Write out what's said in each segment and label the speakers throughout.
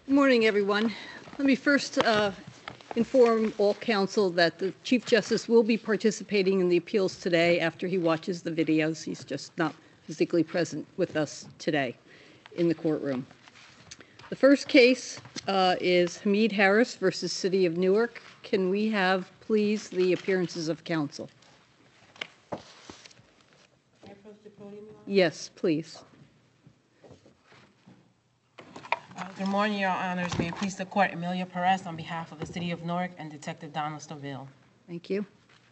Speaker 1: Good morning, everyone. Let me first inform all counsel that the Chief Justice will be participating in the appeals today after he watches the videos. He's just not physically present with us today in the courtroom. The first case is Hamid Harris versus City of Newark. Can we have, please, the appearances of counsel?
Speaker 2: Can I approach the podium?
Speaker 1: Yes, please.
Speaker 2: Good morning, Your Honors. May it please the Court, Amelia Perez on behalf of the City of Newark and Detective Donald Stovall.
Speaker 1: Thank you.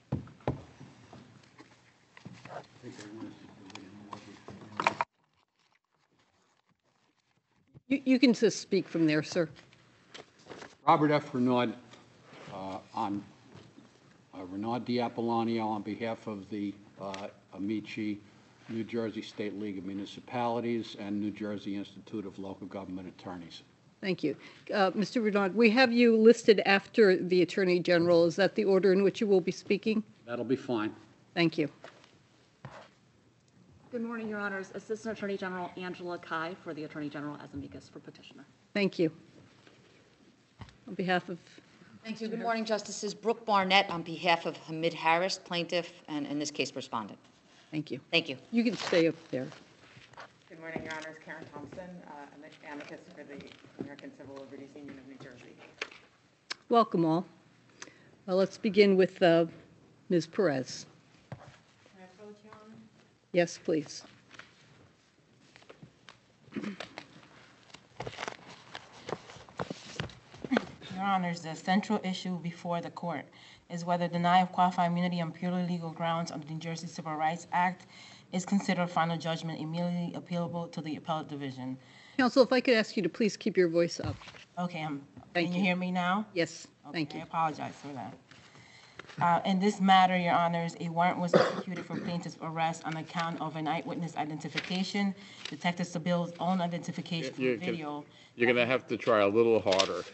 Speaker 1: You can just speak from there, sir.
Speaker 3: Robert F. Renaud, Renaud D'Apolonio on behalf of the Amici New Jersey State League of Municipalities and New Jersey Institute of Local Government Attorneys.
Speaker 1: Thank you. Mr. Renaud, we have you listed after the Attorney General. Is that the order in which you will be speaking?
Speaker 3: That'll be fine.
Speaker 1: Thank you.
Speaker 4: Good morning, Your Honors. Assistant Attorney General Angela Kai for the Attorney General as amicus for petitioner.
Speaker 1: Thank you. On behalf of...
Speaker 5: Thank you. Good morning, Justices. Brooke Barnett on behalf of Hamid Harris, plaintiff, and in this case, respondent.
Speaker 1: Thank you.
Speaker 5: Thank you.
Speaker 1: You can stay up there.
Speaker 6: Good morning, Your Honors. Karen Thompson, amicus for the American Civil Liberties Union of New Jersey.
Speaker 1: Welcome all. Let's begin with Ms. Perez.
Speaker 2: Can I approach, Your Honor?
Speaker 1: Yes, please.
Speaker 2: Your Honors, the central issue before the Court is whether denial of qualified immunity on purely legal grounds under the New Jersey Civil Rights Act is considered final judgment immediately appealable to the appellate division.
Speaker 1: Counsel, if I could ask you to please keep your voice up.
Speaker 2: Okay,
Speaker 1: Thank
Speaker 2: can
Speaker 1: you.
Speaker 2: you hear me now?
Speaker 1: Yes,
Speaker 2: Okay,
Speaker 1: thank you.
Speaker 2: I apologize for that. In this matter, Your Honors, a warrant was executed for plaintiff's arrest on account of an eyewitness identification, Detective Stovall's own identification from video.
Speaker 7: You're going to have to try a little harder.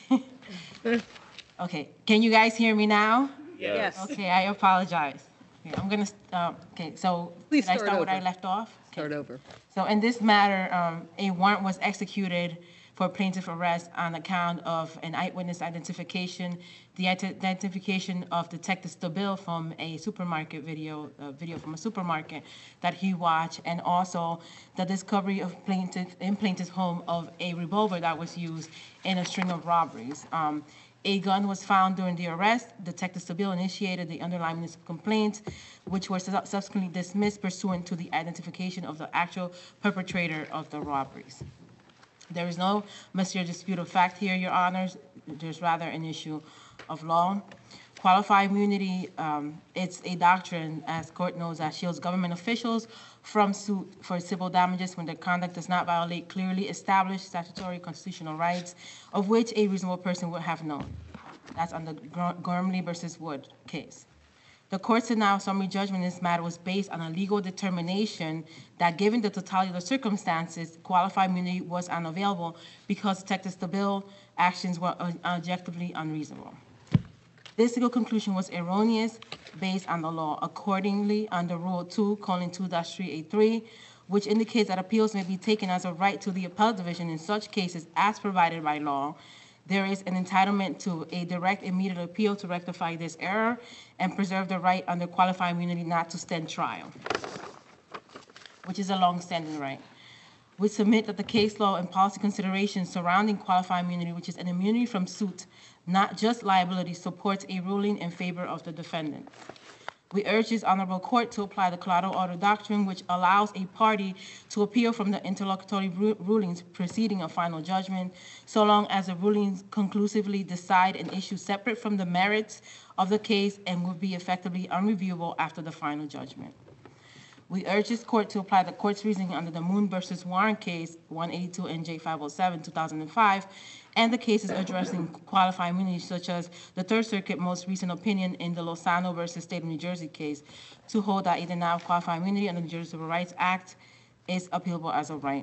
Speaker 2: Okay, can you guys hear me now?
Speaker 1: Yes.
Speaker 2: Okay, I apologize. Okay, I'm gonna, okay, so
Speaker 1: Please
Speaker 2: did I
Speaker 1: start
Speaker 2: start where I
Speaker 1: over.
Speaker 2: left off? Okay.
Speaker 1: Start over.
Speaker 2: So in this matter, a warrant was executed for plaintiff arrest on account of an eyewitness identification, the identification of Detective Stovall from a supermarket video from a supermarket that he watched, and also the discovery of plaintiff's home of a revolver that was used in a string of robberies. A gun was found during the arrest. Detective Stovall initiated the underlying municipal complaints, which were subsequently dismissed pursuant to the identification of the actual perpetrator of the robberies. There is no material dispute of fact here, Your Honors. There's rather an issue of law. Qualified immunity, it's a doctrine, as court knows, that shields government officials from suit for civil damages when their conduct does not violate clearly established statutory constitutional rights of which a reasonable person would have known. That's on the Gormley versus Wood case. The court's denial of summary judgment in this matter was based on a legal determination that given the totality of the circumstances, qualified immunity was unavailable because Detective Stovall's actions were objectively unreasonable. This legal conclusion was erroneous based on the law. Accordingly, under Rule 2:2-383, which indicates that appeals may be taken as a right to the appellate division in such cases as provided by law, there is an entitlement to a direct immediate appeal to rectify this error and preserve the right under qualified immunity not to stand trial, which is a long-standing right. We submit that the case law and policy considerations surrounding qualified immunity, which is an immunity from suit, not just liability, supports a ruling in favor of the defendant. We urge this honorable court to apply the collateral order doctrine, which allows a party to appeal from the interlocutory rulings preceding a final judgment, so long as the rulings conclusively decide an issue separate from the merits of the case and will be effectively unreviewable after the final judgment. We urge this court to apply the court's reasoning under the Moon versus Warren case, 182 NJ 507, 2005, and the cases addressing qualified immunity, such as the Third Circuit most recent opinion in the Lozano versus State of New Jersey case, to hold that a denial of qualified immunity under the New Jersey Civil Rights Act is appealable as a right.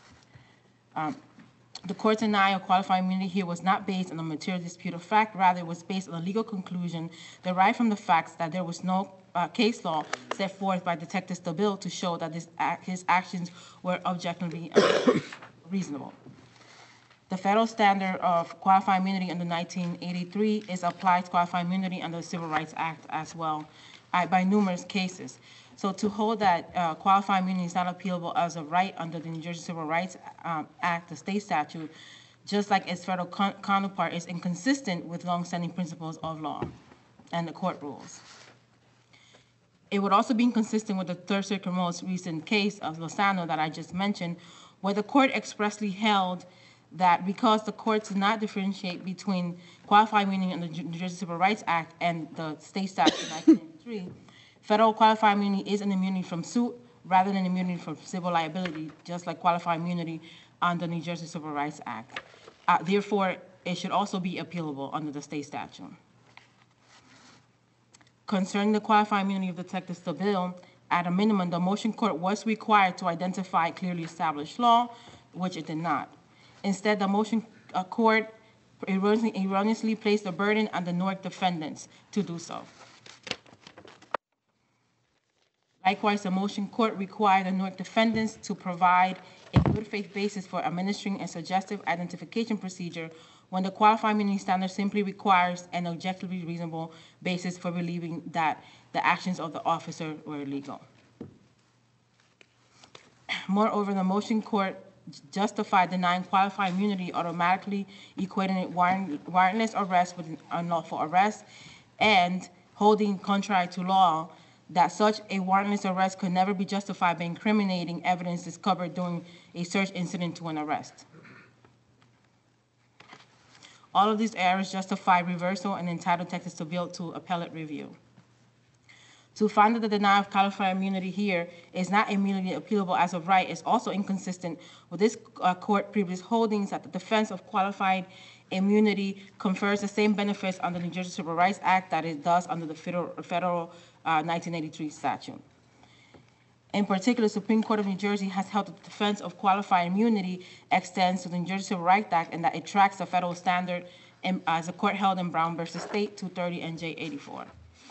Speaker 2: The court's denial of qualified immunity here was not based on a material dispute of fact, rather it was based on a legal conclusion derived from the facts that there was no case law set forth by Detective Stovall to show that his actions were objectively reasonable. The federal standard of qualified immunity under 1983 is applied to qualified immunity under the Civil Rights Act as well by numerous cases. So to hold that qualified immunity is not appealable as a right under the New Jersey Civil Rights Act, the state statute, just like its federal counterpart, is inconsistent with longstanding principles of law and the court rules. It would also be inconsistent with the Third Circuit most recent case of Lozano that I just mentioned, where the court expressly held that because the court did not differentiate between qualified immunity under the New Jersey Civil Rights Act and the state statute of 1993, federal qualified immunity is an immunity from suit rather than immunity from civil liability, just like qualified immunity under the New Jersey Civil Rights Act. Therefore, it should also be appealable under the state statute. Concerning the qualified immunity of Detective Stabile, at a minimum, the motion court was required to identify clearly established law, which it did not. Instead, the motion court erroneously placed the burden on the Newark defendants to do so. Likewise, the motion court required the Newark defendants to provide a good faith basis for administering a suggestive identification procedure when the qualified immunity standard simply requires an objectively reasonable basis for believing that the actions of the officer were illegal. Moreover, the motion court justified denying qualified immunity, automatically equating warrantless arrest with an unlawful arrest, and holding contrary to law that such a warrantless arrest could never be justified by incriminating evidence discovered during a search incident to an arrest. All of these errors justify reversal and entitle Detective Stabile to appellate review. To find that the denial of qualified immunity here is not immediately appealable as of right is also inconsistent with this court previous holdings that the defense of qualified immunity confers the same benefits under the New Jersey Civil Rights Act that it does under the federal 1983 statute. In particular, the Supreme Court of New Jersey has held that the defense of qualified immunity extends to the New Jersey Civil Rights Act and that it tracks the federal standard as the court held in Brown v. State 230 NJ 84.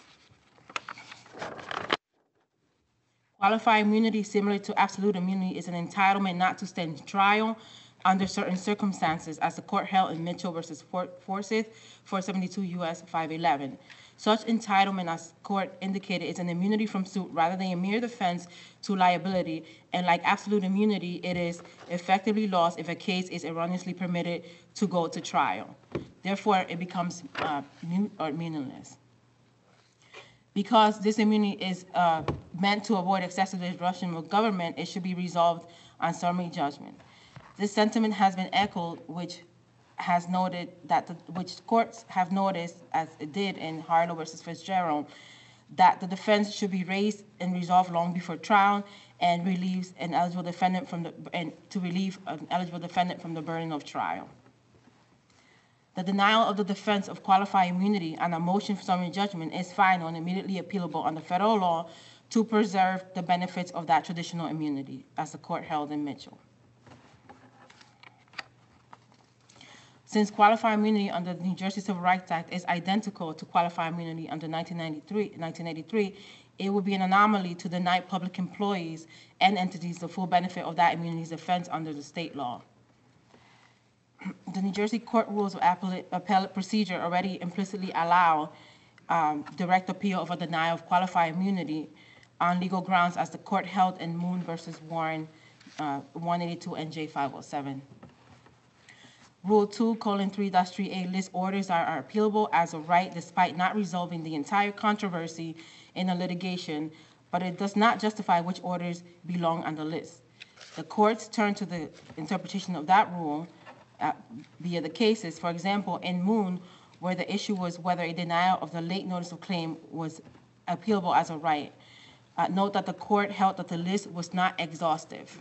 Speaker 2: Qualified immunity, similar to absolute immunity, is an entitlement not to stand trial under certain circumstances, as the court held in Mitchell v. Forsyth, 472 U.S. 511. Such entitlement, as court indicated, is an immunity from suit rather than a mere defense to liability, and like absolute immunity, it is effectively lost if a case is erroneously permitted to go to trial. Therefore, it becomes moot or meaningless. Because this immunity is meant to avoid excessive disruption with government, it should be resolved on summary judgment. This sentiment has been echoed, which courts have noticed, as it did in Harlow versus Fitzgerald, that the defense should be raised and resolved long before trial and relieves an eligible defendant from the burden of trial. The denial of the defense of qualified immunity on a motion for summary judgment is final and immediately appealable under federal law to preserve the benefits of that traditional immunity, as the court held in Mitchell. Since qualified immunity under the New Jersey Civil Rights Act is identical to qualified immunity under 1983, it would be an anomaly to deny public employees and entities the full benefit of that immunity's defense under the state law. The New Jersey Court Rules of Appellate Procedure already implicitly allow direct appeal of a denial of qualified immunity on legal grounds, as the court held in Moon versus Warren, 182 NJ 507. Rule 2:3-3A lists orders that are appealable as a right despite not resolving the entire controversy in a litigation, but it does not justify which orders belong on the list. The courts turn to the interpretation of that rule via the cases. For example, in Moon, where the issue was whether a denial of the late notice of claim was appealable as a right. Note that the court held that the list was not exhaustive.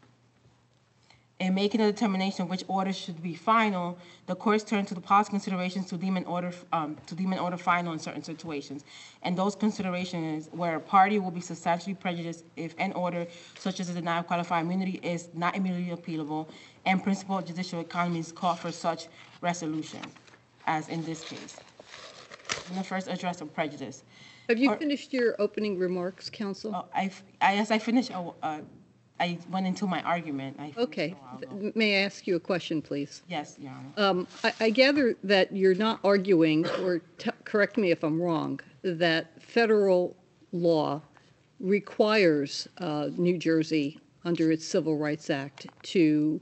Speaker 2: In making a determination which orders should be final, the courts turn to the policy considerations to deem an order final in certain situations. And those considerations where a party will be substantially prejudiced if an order, such as a denial of qualified immunity, is not immediately appealable, and principal judicial economies call for such resolution, as in this case. In the first address of prejudice.
Speaker 1: Have you finished your opening remarks, counsel?
Speaker 2: Yes, I finished I went into my argument. I finished
Speaker 1: Okay.
Speaker 2: a while ago.
Speaker 1: May I ask you a question, please?
Speaker 2: Yes, Your Honor.
Speaker 1: I gather that you're not arguing, or correct me if I'm wrong, that federal law requires New Jersey, under its Civil Rights Act, to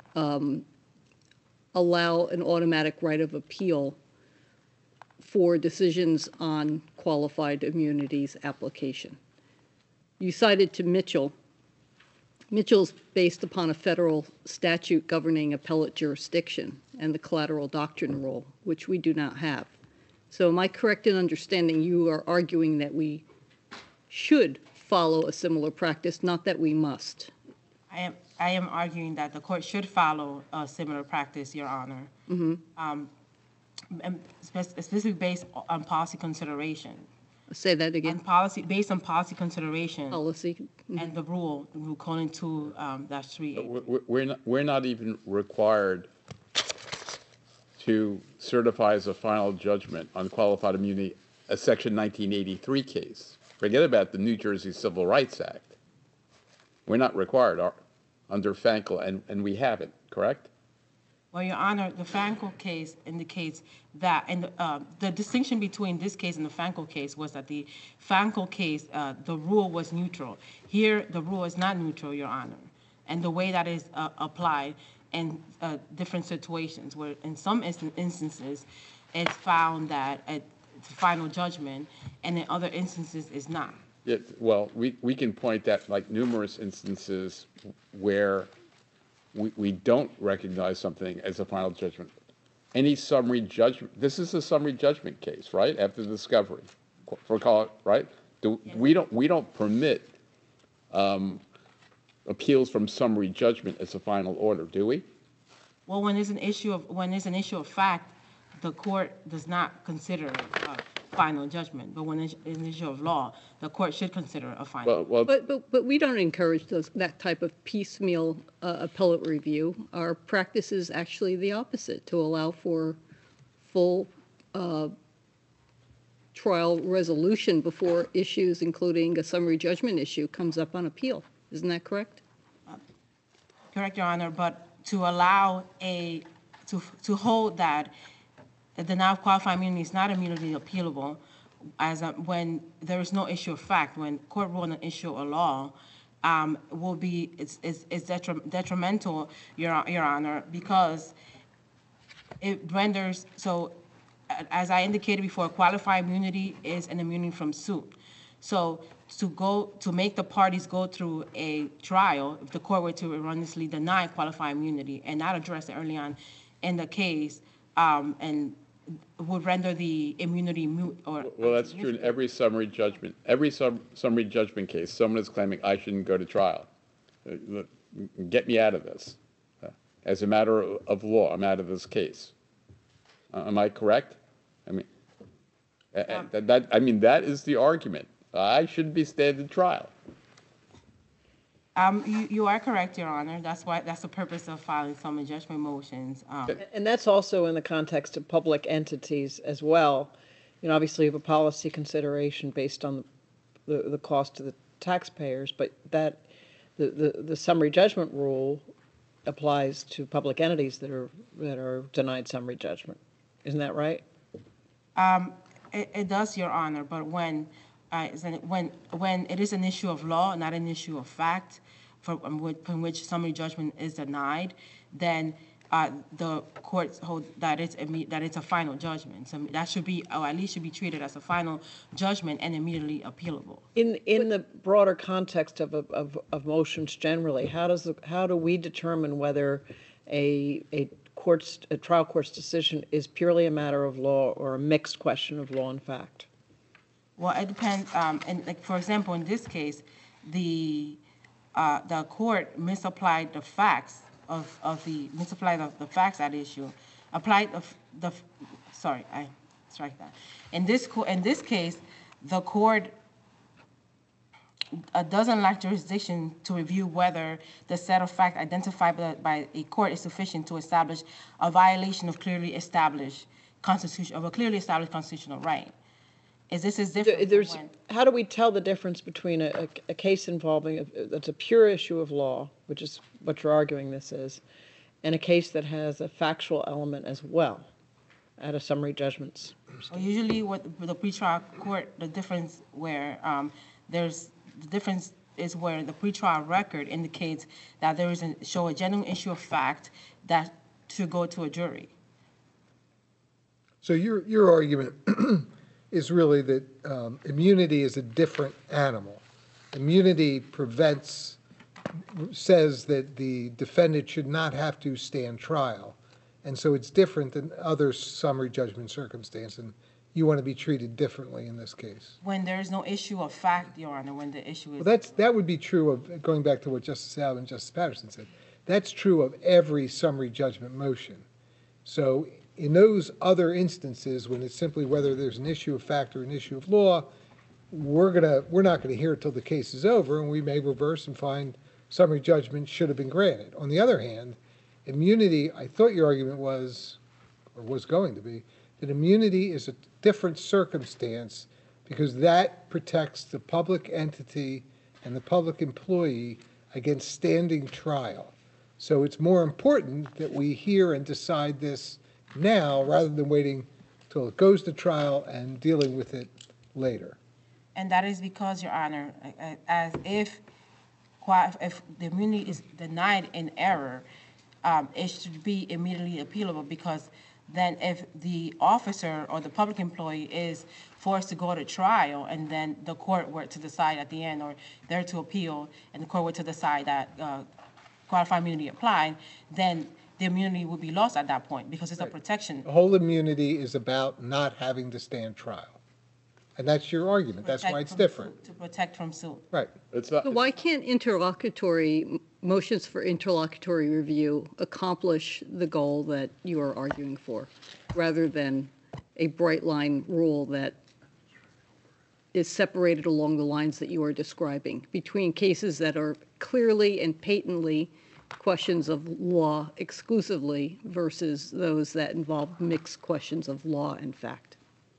Speaker 1: allow an automatic right of appeal for decisions on qualified immunities application. You cited to Mitchell. Mitchell's based upon a federal statute governing appellate jurisdiction and the collateral doctrine rule, which we do not have. So am I correct in understanding you are arguing that we should follow a similar practice, not that we must?
Speaker 2: I am arguing that the court should follow a similar practice, Your Honor. And specifically based on policy consideration.
Speaker 1: Say that again.
Speaker 2: Based on policy consideration.
Speaker 1: Policy.
Speaker 2: And the rule calling to -3.
Speaker 7: We're not even required to certify as a final judgment on qualified immunity a Section 1983 case. Forget about the New Jersey Civil Rights Act. We're not required under Fankel, and we haven't, correct?
Speaker 2: Well, Your Honor, the Fankel case indicates that, and the distinction between this case and the Fankel case was that the Fankel case, the rule was neutral. Here, the rule is not neutral, Your Honor, and the way that is applied in different situations, where in some instances, it's found that it's final judgment, and in other instances, it's not.
Speaker 7: Yeah, well, we can point at like numerous instances where we don't recognize something as a final judgment. Any summary judgment, this is a summary judgment case, right? After discovery, right? We don't permit appeals from summary judgment as a final order, do we?
Speaker 2: Well, when there's an issue of fact, the court does not consider final judgment. But when it's an issue of law, the court should consider a final.
Speaker 1: But we don't encourage that type of piecemeal appellate review. Our practice is actually the opposite, to allow for full trial resolution before issues, including a summary judgment issue, comes up on appeal. Isn't that correct?
Speaker 2: Correct, Your Honor, but to allow to hold that the denial of qualified immunity is not immediately appealable, when there is no issue of fact, when court rule on an issue of law, will be detrimental, Your Honor, because it renders so. As I indicated before, qualified immunity is an immunity from suit. So to make the parties go through a trial, if the court were to erroneously deny qualified immunity and not address it early on in the case, and would render the immunity moot or.
Speaker 7: Well, that's true in every summary judgment. Every summary judgment case, someone is claiming I shouldn't go to trial. Get me out of this. As a matter of law, I'm out of this case. Am I correct? I mean, that is the argument. I shouldn't be standing trial.
Speaker 2: You are correct, Your Honor. That's the purpose of filing summary judgment motions.
Speaker 8: And that's also in the context of public entities as well. You know, obviously you have a policy consideration based on the cost to the taxpayers, but that the summary judgment rule applies to public entities that are denied summary judgment. Isn't that right?
Speaker 2: It does, Your Honor, but when it is an issue of law, not an issue of fact, from which summary judgment is denied, then the courts hold that it's a final judgment. So that should be, or at least should be treated as a final judgment and immediately appealable.
Speaker 8: In the broader context of motions generally, how do we determine whether a trial court's decision is purely a matter of law or a mixed question of law and fact?
Speaker 2: Well, it depends. And like, for example, in this case, the court misapplied the facts misapplied the facts at issue. Applied sorry, I strike that. In this case, the court doesn't lack jurisdiction to review whether the set of facts identified by a court is sufficient to establish a violation of a clearly established constitutional right. This is different from
Speaker 8: There's,
Speaker 2: when,
Speaker 8: how do we tell the difference between a case involving, that's a pure issue of law, which is what you're arguing this is, and a case that has a factual element as well at a summary judgments?
Speaker 2: well, usually what the pretrial court, the difference where the difference is where the pretrial record indicates that there is show a genuine issue of fact that should go to a jury.
Speaker 9: So your argument is really that immunity is a different animal. Immunity says that the defendant should not have to stand trial. And so it's different than other summary judgment circumstances, and you want to be treated differently in this case.
Speaker 2: When there is no issue of fact, Your Honor, when the issue is.
Speaker 9: Well, that would be true of, going back to what Justice Allen and Justice Patterson said, that's true of every summary judgment motion. So in those other instances, when it's simply whether there's an issue of fact or an issue of law, we're not going to hear it till the case is over, and we may reverse and find summary judgment should have been granted. On the other hand, immunity, I thought your argument was, or was going to be, that immunity is a different circumstance because that protects the public entity and the public employee against standing trial. So it's more important that we hear and decide this now rather than waiting till it goes to trial and dealing with it later.
Speaker 2: And that is because, Your Honor, as if the immunity is denied in error, it should be immediately appealable, because then if the officer or the public employee is forced to go to trial and then the court were to decide at the end, or they're to appeal and the court were to decide that qualified immunity applied, then the immunity would be lost at that point because it's a protection.
Speaker 9: The whole immunity is about not having to stand trial. And that's your argument. That's why it's different.
Speaker 2: To protect from suit.
Speaker 9: Right.
Speaker 7: It's not,
Speaker 1: So why can't motions for interlocutory review accomplish the goal that you are arguing for, rather than a bright line rule that is separated along the lines that you are describing between cases that are clearly and patently questions of law exclusively versus those that involve mixed questions of law and fact?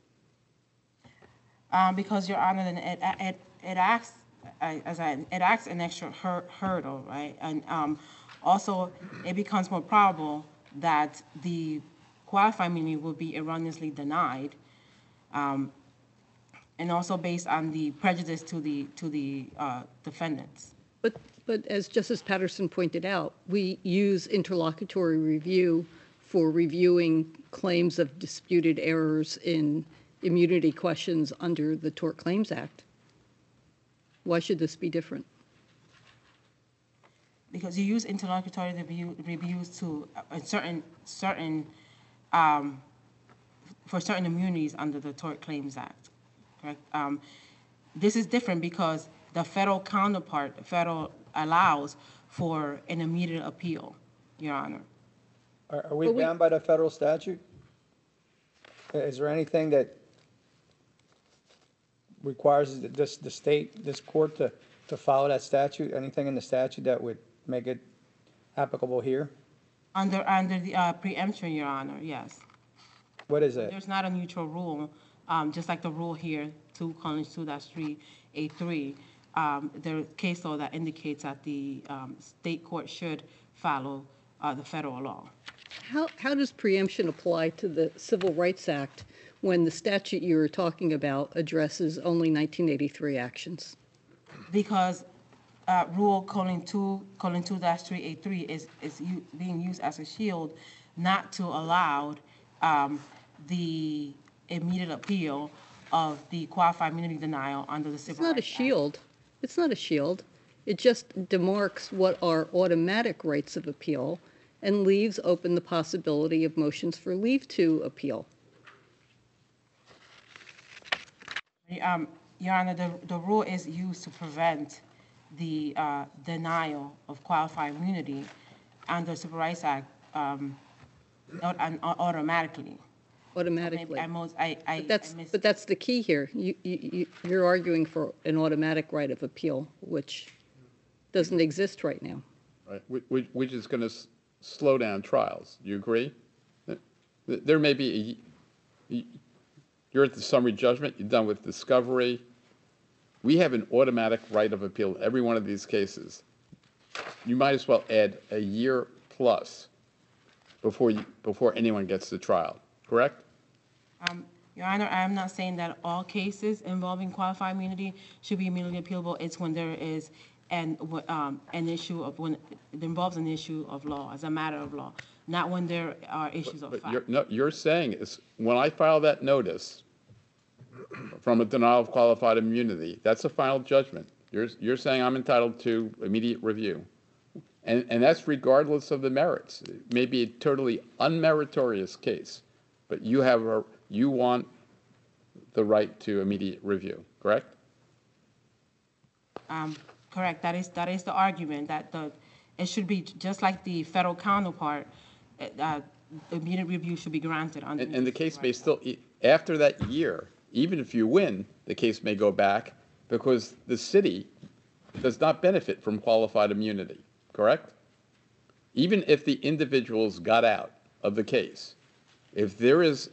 Speaker 2: Because, Your Honor, then it acts an extra hurdle, right? And also, it becomes more probable that the qualified immunity will be erroneously denied, and also based on the prejudice to the defendants.
Speaker 1: But as Justice Patterson pointed out, we use interlocutory review for reviewing claims of disputed errors in immunity questions under the Tort Claims Act. Why should this be different?
Speaker 2: Because you use interlocutory reviews to for certain immunities under the Tort Claims Act, correct? This is different because the federal counterpart, allows for an immediate appeal, Your Honor.
Speaker 10: Are we bound by the federal statute? Is there anything that requires this court to follow that statute? Anything in the statute that would make it applicable here?
Speaker 2: Under the preemption, Your Honor, yes.
Speaker 10: What is it?
Speaker 2: There's not a neutral rule, just like the rule here, 2:2-3A3. There is case law that indicates that the state court should follow the federal law.
Speaker 1: How does preemption apply to the Civil Rights Act when the statute you were talking about addresses only 1983 actions?
Speaker 2: Because Rule 2:2-3A3 is being used as a shield not to allow the immediate appeal of the qualified immunity denial under the Civil Rights Act.
Speaker 1: It's not a shield. It just demarks what are automatic rights of appeal and leaves open the possibility of motions for leave to appeal.
Speaker 2: Your Honor, the rule is used to prevent the denial of qualified immunity under the Civil Rights Act automatically.
Speaker 1: Automatically.
Speaker 2: But
Speaker 1: But that's the key here. You're arguing for an automatic right of appeal, which doesn't exist right now.
Speaker 7: right, which is going to slow down trials. You agree? There may be, You're at the summary judgment, you're done with discovery. We have an automatic right of appeal in every one of these cases. You might as well add a year plus before anyone gets to trial, correct?
Speaker 2: Your Honor, I'm not saying that all cases involving qualified immunity should be immediately appealable. It's when there is an issue of, when it involves an issue of law, as a matter of law, not when there are issues of fact.
Speaker 7: You're saying is, when I file that notice from a denial of qualified immunity, that's a final judgment. You're saying I'm entitled to immediate review. And that's regardless of the merits. It may be a totally unmeritorious case, but you want the right to immediate review, correct?
Speaker 2: Correct. That is the argument, that it should be just like the federal counterpart. Immediate review should be granted.
Speaker 7: And the case may still, after that year, even if you win, the case may go back because the city does not benefit from qualified immunity, correct? Even if the individuals got out of the case, if there is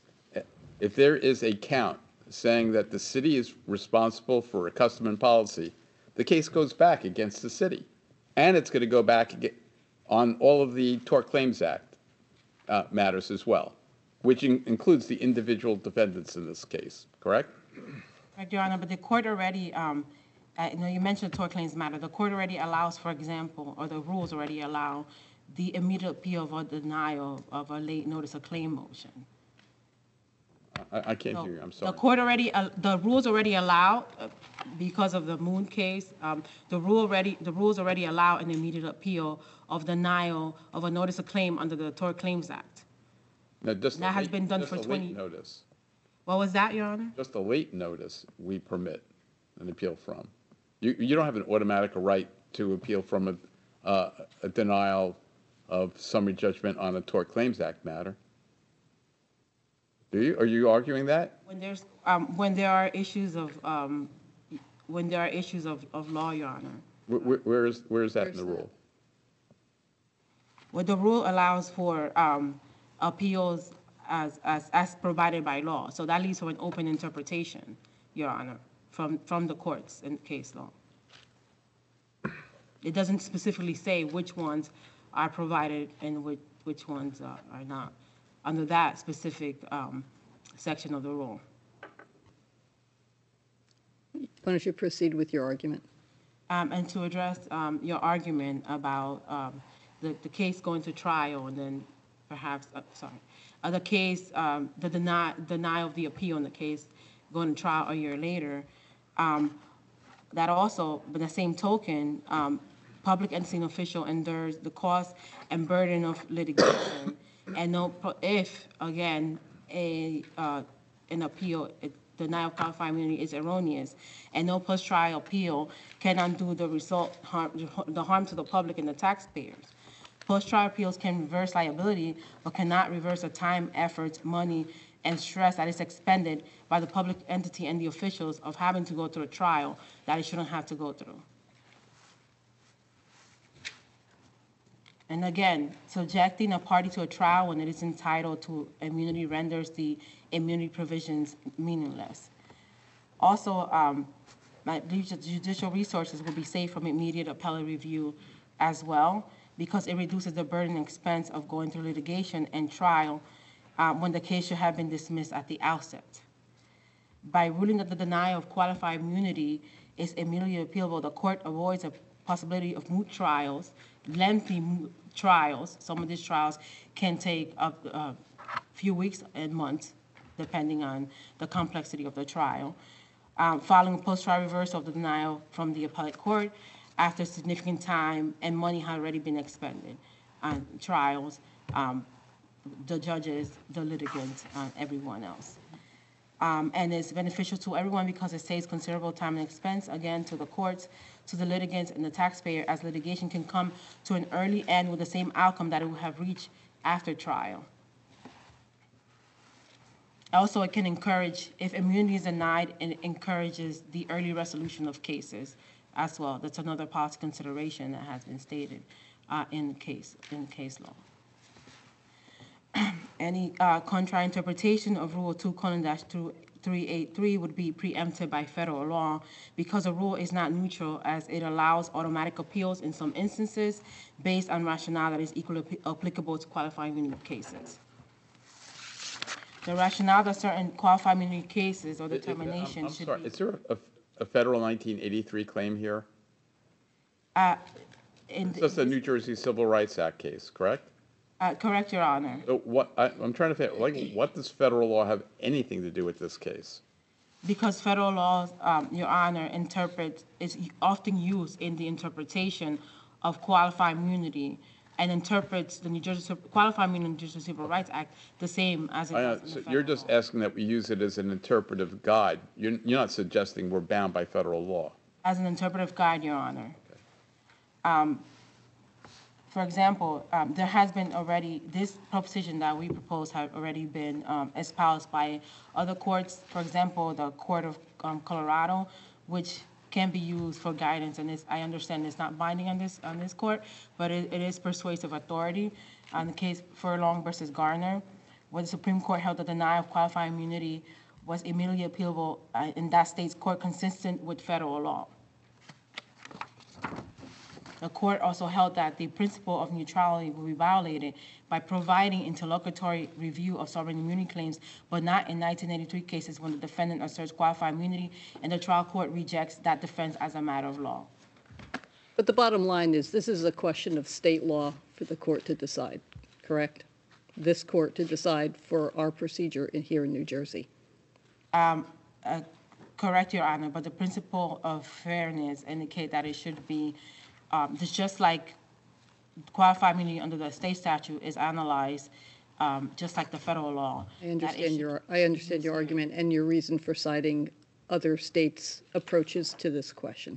Speaker 7: a count saying that the city is responsible for a custom and policy, the case goes back against the city. And it's going to go back on all of the Tort Claims Act matters as well, which includes the individual defendants in this case, correct?
Speaker 2: Correct, Your Honor, but the court already, you mentioned the Tort Claims Matter. The court already allows, for example, or the rules already allow the immediate appeal of a denial of a late notice of claim motion.
Speaker 7: I can't hear you, I'm sorry.
Speaker 2: The rules already allow, because of the Moon case, the rules already allow an immediate appeal of denial of a notice of claim under the Tort Claims Act.
Speaker 7: Now,
Speaker 2: That has been done for 20
Speaker 7: years. Notice.
Speaker 2: What was that, Your Honor?
Speaker 7: Just a late notice we permit an appeal from. You don't have an automatic right to appeal from a denial of summary judgment on a Tort Claims Act matter. Do you? Are you arguing that?
Speaker 2: When there are issues of law, Your Honor.
Speaker 7: Where is that in the rule?
Speaker 2: Well, the rule allows for appeals as provided by law. So that leaves for an open interpretation, Your Honor, from the courts in case law. It doesn't specifically say which ones are provided and which ones are not under that specific section of the rule.
Speaker 1: Why don't you proceed with your argument?
Speaker 2: And to address your argument about the case going to trial and then perhaps, the case, the denial of the appeal in the case going to trial a year later, that also, by the same token, public entity and official endures the cost and burden of litigation. And if, again, an appeal, denial of qualified immunity is erroneous, and no post-trial appeal can undo the harm to the public and the taxpayers. Post-trial appeals can reverse liability, but cannot reverse the time, effort, money, and stress that is expended by the public entity and the officials of having to go through a trial that it shouldn't have to go through. And again, subjecting a party to a trial when it is entitled to immunity renders the immunity provisions meaningless. Also, judicial resources will be saved from immediate appellate review as well, because it reduces the burden and expense of going through litigation and trial when the case should have been dismissed at the outset. By ruling that the denial of qualified immunity is immediately appealable, the court avoids a possibility of moot trials, lengthy trials. Some of these trials can take a few weeks and months, depending on the complexity of the trial. Following post-trial reversal of the denial from the appellate court after significant time and money had already been expended on trials, the judges, the litigants, everyone else. And it's beneficial to everyone because it saves considerable time and expense, again, to the courts, to the litigants, and the taxpayer, as litigation can come to an early end with the same outcome that it would have reached after trial. Also, it can encourage, if immunity is denied, it encourages the early resolution of cases as well. That's another policy consideration that has been stated in case law. Any contrary interpretation of Rule 2:383 would be preempted by federal law because the rule is not neutral, as it allows automatic appeals in some instances based on rationale that is equally applicable to qualified immunity cases. The rationale that certain qualified immunity cases or determinations
Speaker 7: I'm
Speaker 2: should
Speaker 7: sorry,
Speaker 2: be.
Speaker 7: is there a federal 1983 claim here?
Speaker 2: In
Speaker 7: It's just a New Jersey Civil Rights Act case, correct?
Speaker 2: correct, Your Honor.
Speaker 7: So I'm trying to figure, like, what does federal law have anything to do with this case?
Speaker 2: Because federal laws, Your Honor, is often used in the interpretation of qualified immunity and interprets the Qualified Immunity in the New Jersey Civil Rights Act the same as it does in the
Speaker 7: So
Speaker 2: federal
Speaker 7: you're just
Speaker 2: law.
Speaker 7: asking that we use it as an interpretive guide. You're not suggesting we're bound by federal law.
Speaker 2: As an interpretive guide, Your Honor. For example, there has been already, this proposition that we propose have already been espoused by other courts. For example, the Court of Colorado, which can be used for guidance, and I understand it's not binding on this court, but it is persuasive authority. On the case Furlong versus Garner, where the Supreme Court held the denial of qualified immunity was immediately appealable in that state's court consistent with federal law. The court also held that the principle of neutrality will be violated by providing interlocutory review of sovereign immunity claims, but not in 1983 cases when the defendant asserts qualified immunity and the trial court rejects that defense as a matter of law.
Speaker 1: But the bottom line is, this is a question of state law for the court to decide, correct? This court to decide for our procedure here in New Jersey.
Speaker 2: Correct, Your Honor, but the principle of fairness indicate that it should be, just like qualified immunity under the state statute is analyzed, just like the federal law.
Speaker 1: I understand your argument and your reason for citing other states' approaches to this question.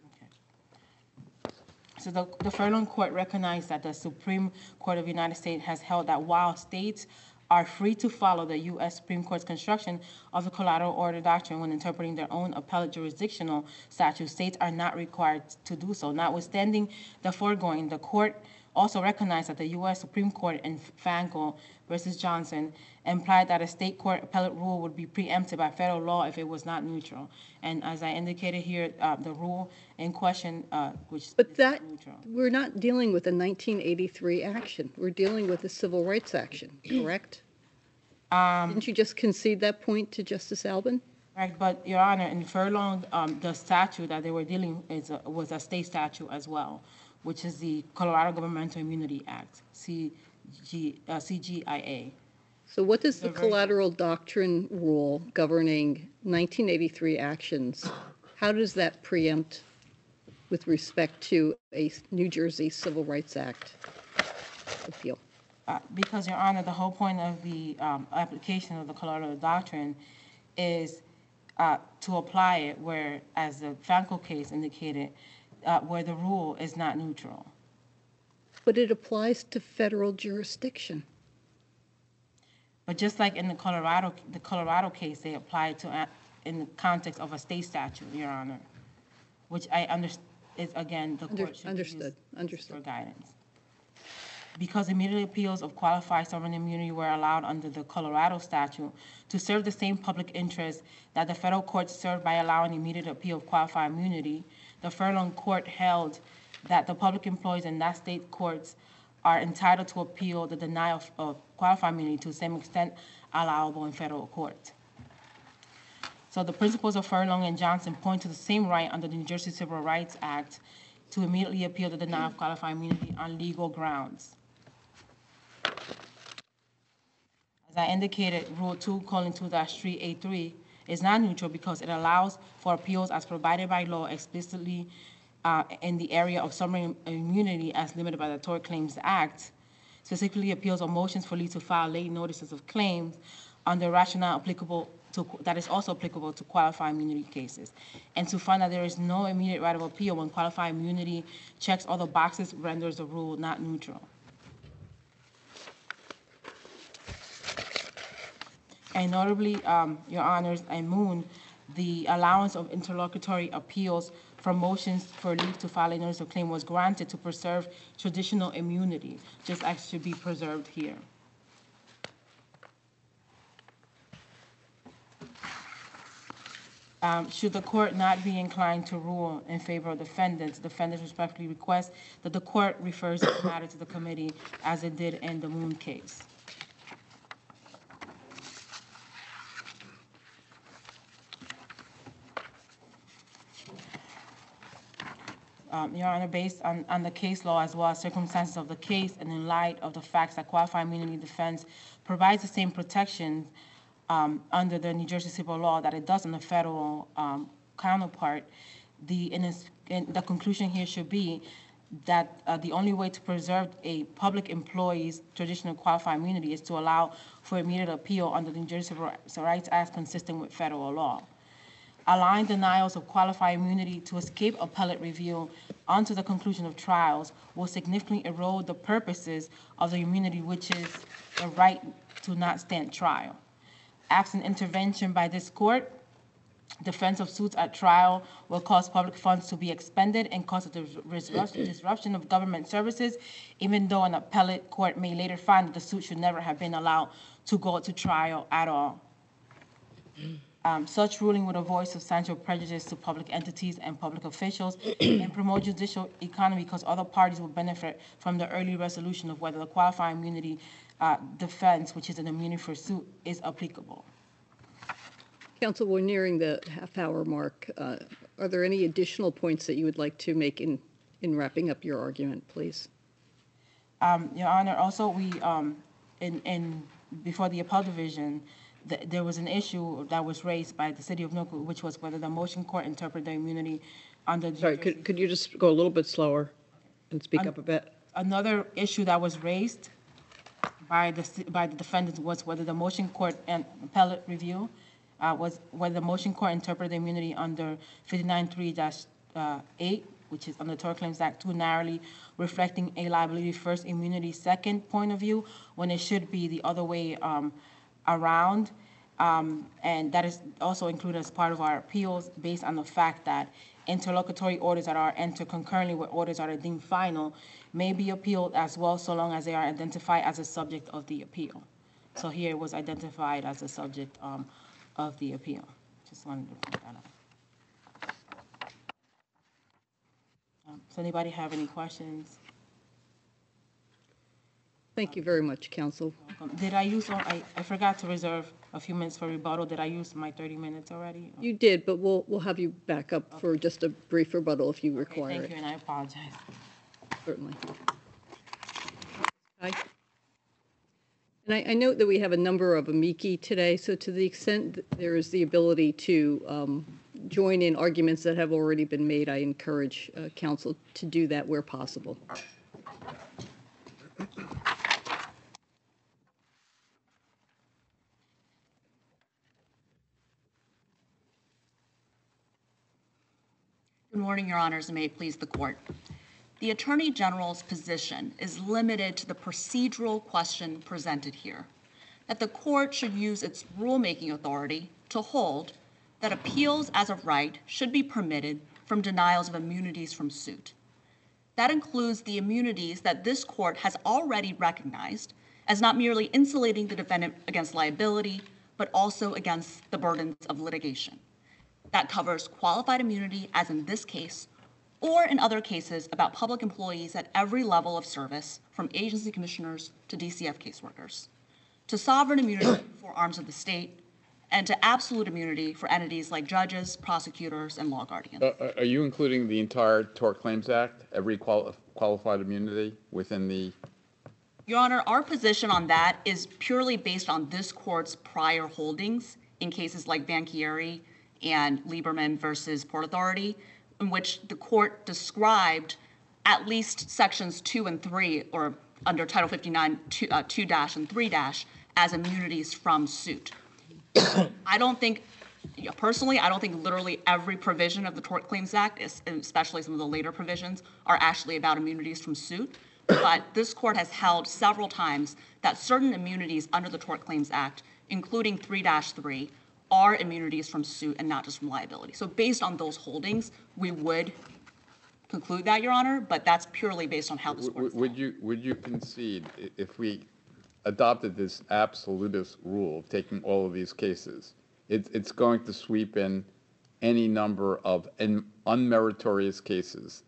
Speaker 2: So the Furlong Court recognized that the Supreme Court of the United States has held that while states are free to follow the U.S. Supreme Court's construction of the collateral order doctrine when interpreting their own appellate jurisdictional statutes, states are not required to do so. Notwithstanding the foregoing, the court also recognized that the U.S. Supreme Court in Fankel versus Johnson implied that a state court appellate rule would be preempted by federal law if it was not neutral. And as I indicated here, the rule in question, which
Speaker 1: But
Speaker 2: is
Speaker 1: that,
Speaker 2: not neutral.
Speaker 1: we're not dealing with a 1983 action. We're dealing with a civil rights action, correct? Didn't you just concede that point to Justice Albin?
Speaker 2: Right, but Your Honor, in Furlong, the statute that they were dealing was a state statute as well, which is the Colorado Governmental Immunity Act, CGIA.
Speaker 1: So what does the collateral doctrine rule governing 1983 actions, how does that preempt with respect to a New Jersey Civil Rights Act appeal?
Speaker 2: Because, Your Honor, the whole point of the application of the collateral doctrine is to apply it where, as the Fankel case indicated, where the rule is not neutral.
Speaker 1: But it applies to federal jurisdiction.
Speaker 2: But just like in the Colorado case, they applied to in the context of a state statute, Your Honor, which I understand is, again, the court should use for guidance. Because immediate appeals of qualified sovereign immunity were allowed under the Colorado statute to serve the same public interest that the federal courts served by allowing immediate appeal of qualified immunity, the Furlong Court held that the public employees in that state courts are entitled to appeal the denial of qualified immunity to the same extent allowable in federal court. So the principles of Furlong and Johnson point to the same right under the New Jersey Civil Rights Act to immediately appeal the denial of qualified immunity on legal grounds. As I indicated, Rule 2:2-383 is not neutral because it allows for appeals as provided by law explicitly in the area of sovereign immunity as limited by the Tort Claims Act, specifically appeals or motions for leave to file late notices of claims under rationale applicable to, that is also applicable to qualified immunity cases, and to find that there is no immediate right of appeal when qualified immunity checks all the boxes renders the rule not neutral. And notably, Your Honors, and Moon, the allowance of interlocutory appeals for motions for leave to file a notice of claim was granted to preserve traditional immunity, just as should be preserved here. Should the court not be inclined to rule in favor of defendants respectfully request that the court refers the matter to the committee as it did in the Moon case. Your Honor, based on the case law as well as circumstances of the case and in light of the facts that qualified immunity defense provides the same protections under the New Jersey civil law that it does in the federal counterpart, the conclusion here should be that the only way to preserve a public employee's traditional qualified immunity is to allow for immediate appeal under the New Jersey Civil Rights Act consistent with federal law. Allowing denials of qualified immunity to escape appellate review onto the conclusion of trials will significantly erode the purposes of the immunity, which is the right to not stand trial. Absent intervention by this court, defense of suits at trial will cause public funds to be expended and cause a disruption of government services, even though an appellate court may later find that the suit should never have been allowed to go to trial at all. Such ruling would avoid substantial prejudice to public entities and public officials and promote judicial economy because other parties will benefit from the early resolution of whether the qualified immunity defense, which is an immunity for suit, is applicable.
Speaker 1: Counsel, we're nearing the half-hour mark. Are there any additional points that you would like to make in wrapping up your argument, please?
Speaker 2: Your Honor, also we, before the appellate division, there was an issue that was raised by the city of Newark, which was whether the motion court interpreted the immunity under the...
Speaker 8: Sorry, could you just go a little bit slower and speak up a bit?
Speaker 2: Another issue that was raised by the defendants was whether the motion court and appellate review was whether the motion court interpreted the immunity under 59.3-8, which is under the Tort Claims Act, too narrowly reflecting a liability first, immunity second point of view, when it should be the other way around. And that is also included as part of our appeals based on the fact that interlocutory orders that are entered concurrently with orders that are deemed final may be appealed as well, so long as they are identified as a subject of the appeal. So here it was identified as a subject of the appeal. Just wanted to point that out. Does anybody have any questions?
Speaker 1: Thank you very much, counsel.
Speaker 2: Did I use all, I forgot to reserve a few minutes for rebuttal. Did I use my 30 minutes already?
Speaker 1: You did, but we'll have you back up for just a brief rebuttal if you require
Speaker 2: Thank
Speaker 1: it.
Speaker 2: you, and I apologize.
Speaker 1: Certainly. Hi. And I note that we have a number of amici today, so to the extent that there is the ability to join in arguments that have already been made, I encourage counsel to do that where possible.
Speaker 4: Good morning, Your Honors, and may it please the Court. The Attorney General's position is limited to the procedural question presented here, that the Court should use its rulemaking authority to hold that appeals as of right should be permitted from denials of immunities from suit. That includes the immunities that this Court has already recognized as not merely insulating the defendant against liability, but also against the burdens of litigation. That covers qualified immunity, as in this case, or in other cases about public employees at every level of service, from agency commissioners to DCF caseworkers, to sovereign immunity for arms of the state, and to absolute immunity for entities like judges, prosecutors, and law guardians.
Speaker 7: Are you including the entire Tort Claims Act, every qualified immunity within the...
Speaker 4: Your Honor, our position on that is purely based on this Court's prior holdings in cases like Banchieri and Lieberman versus Port Authority, in which the Court described at least sections 2 and 3, or under Title 59, 2 dash and 3 dash, as immunities from suit. I don't think, personally, I don't think literally every provision of the Tort Claims Act, especially some of the later provisions, are actually about immunities from suit. But this Court has held several times that certain immunities under the Tort Claims Act, including 3-3, are immunities from suit and not just from liability. So based on those holdings, we would conclude that, Your Honor, but that's purely based on how this Court
Speaker 7: would you concede if we adopted this absolutist rule of taking all of these cases, it's going to sweep in any number of unmeritorious cases,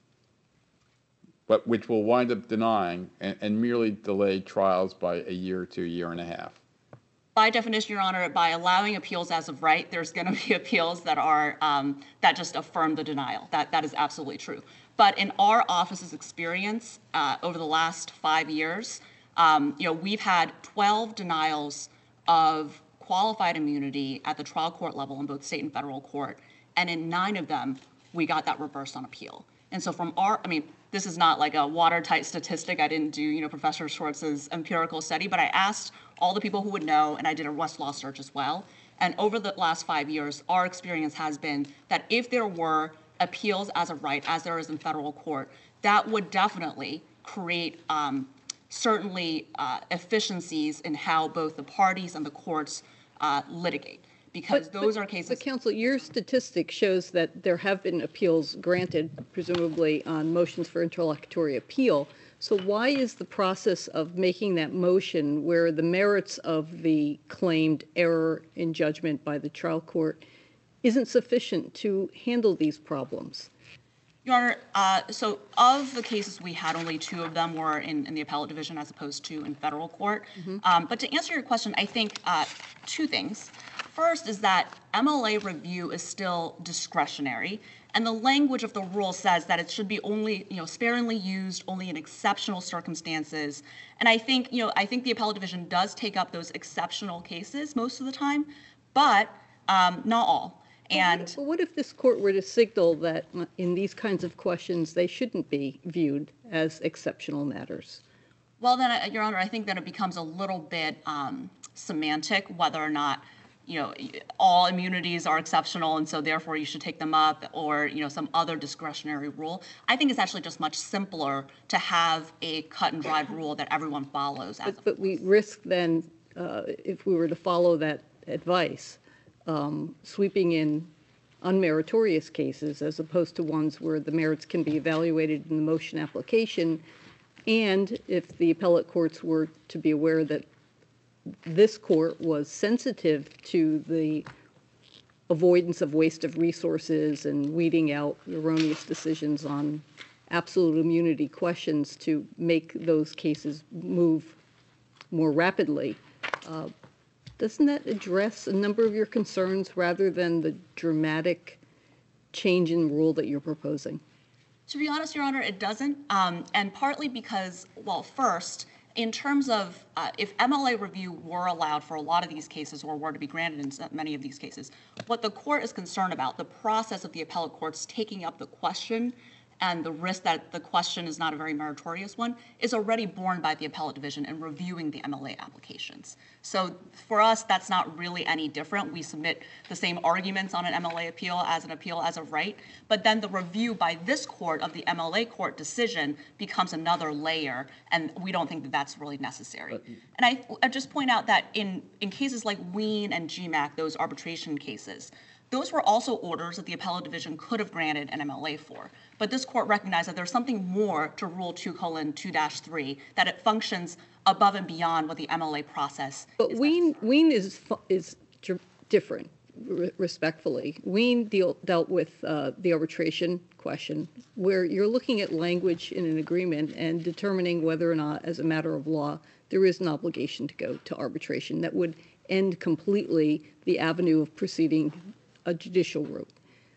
Speaker 7: but which will wind up denying and merely delay trials by a year to a year and a half?
Speaker 4: By definition, Your Honor, by allowing appeals as of right, there's going to be appeals that are that just affirm the denial. That is absolutely true. But in our office's experience over the last 5 years, we've had 12 denials of qualified immunity at the trial court level in both state and federal court, and in 9 of them, we got that reversed on appeal. And so from this is not like a watertight statistic. I didn't do, Professor Schwartz's empirical study, but I asked all the people who would know, and I did a Westlaw search as well. And over the last 5 years, our experience has been that if there were appeals as of right, as there is in federal court, that would definitely create certainly efficiencies in how both the parties and the courts litigate. Because those are cases.
Speaker 1: But counsel, your statistic shows that there have been appeals granted, presumably on motions for interlocutory appeal. So why is the process of making that motion where the merits of the claimed error in judgment by the trial court isn't sufficient to handle these problems?
Speaker 4: Your Honor, so of the cases we had, only 2 of them were in the appellate division as opposed to in federal court. But to answer your question, I think 2 things. First is that MLA review is still discretionary, and the language of the rule says that it should be only, sparingly used, only in exceptional circumstances. And I think the appellate division does take up those exceptional cases most of the time, but not all. And
Speaker 1: but what if this court were to signal that in these kinds of questions they shouldn't be viewed as exceptional matters?
Speaker 4: Well, then, Your Honor, I think that it becomes a little bit semantic whether or not all immunities are exceptional, and so therefore you should take them up, or some other discretionary rule. I think it's actually just much simpler to have a cut and dried rule that everyone follows.
Speaker 1: But we risk then, if we were to follow that advice, sweeping in unmeritorious cases as opposed to ones where the merits can be evaluated in the motion application. And if the appellate courts were to be aware that this court was sensitive to the avoidance of waste of resources and weeding out erroneous decisions on absolute immunity questions to make those cases move more rapidly, doesn't that address a number of your concerns rather than the dramatic change in rule that you're proposing?
Speaker 4: To be honest, Your Honor, it doesn't, and partly because, well, first, in terms of if MLA review were allowed for a lot of these cases or were to be granted in many of these cases, what the court is concerned about, the process of the appellate courts taking up the question and the risk that the question is not a very meritorious one, is already borne by the appellate division in reviewing the MLA applications. So for us, that's not really any different. We submit the same arguments on an MLA appeal as of right, but then the review by this court of the MLA court decision becomes another layer, and we don't think that that's really necessary. And I just point out that in cases like Wien and GMAC, those arbitration cases, those were also orders that the appellate division could have granted an MLA for. But this court recognized that there's something more to Rule 2:2-3, that it functions above and beyond what the MLA process
Speaker 1: but
Speaker 4: is.
Speaker 1: Wien is different, respectfully. Wien dealt with the arbitration question, where you're looking at language in an agreement and determining whether or not, as a matter of law, there is an obligation to go to arbitration that would end completely the avenue of proceeding a judicial route.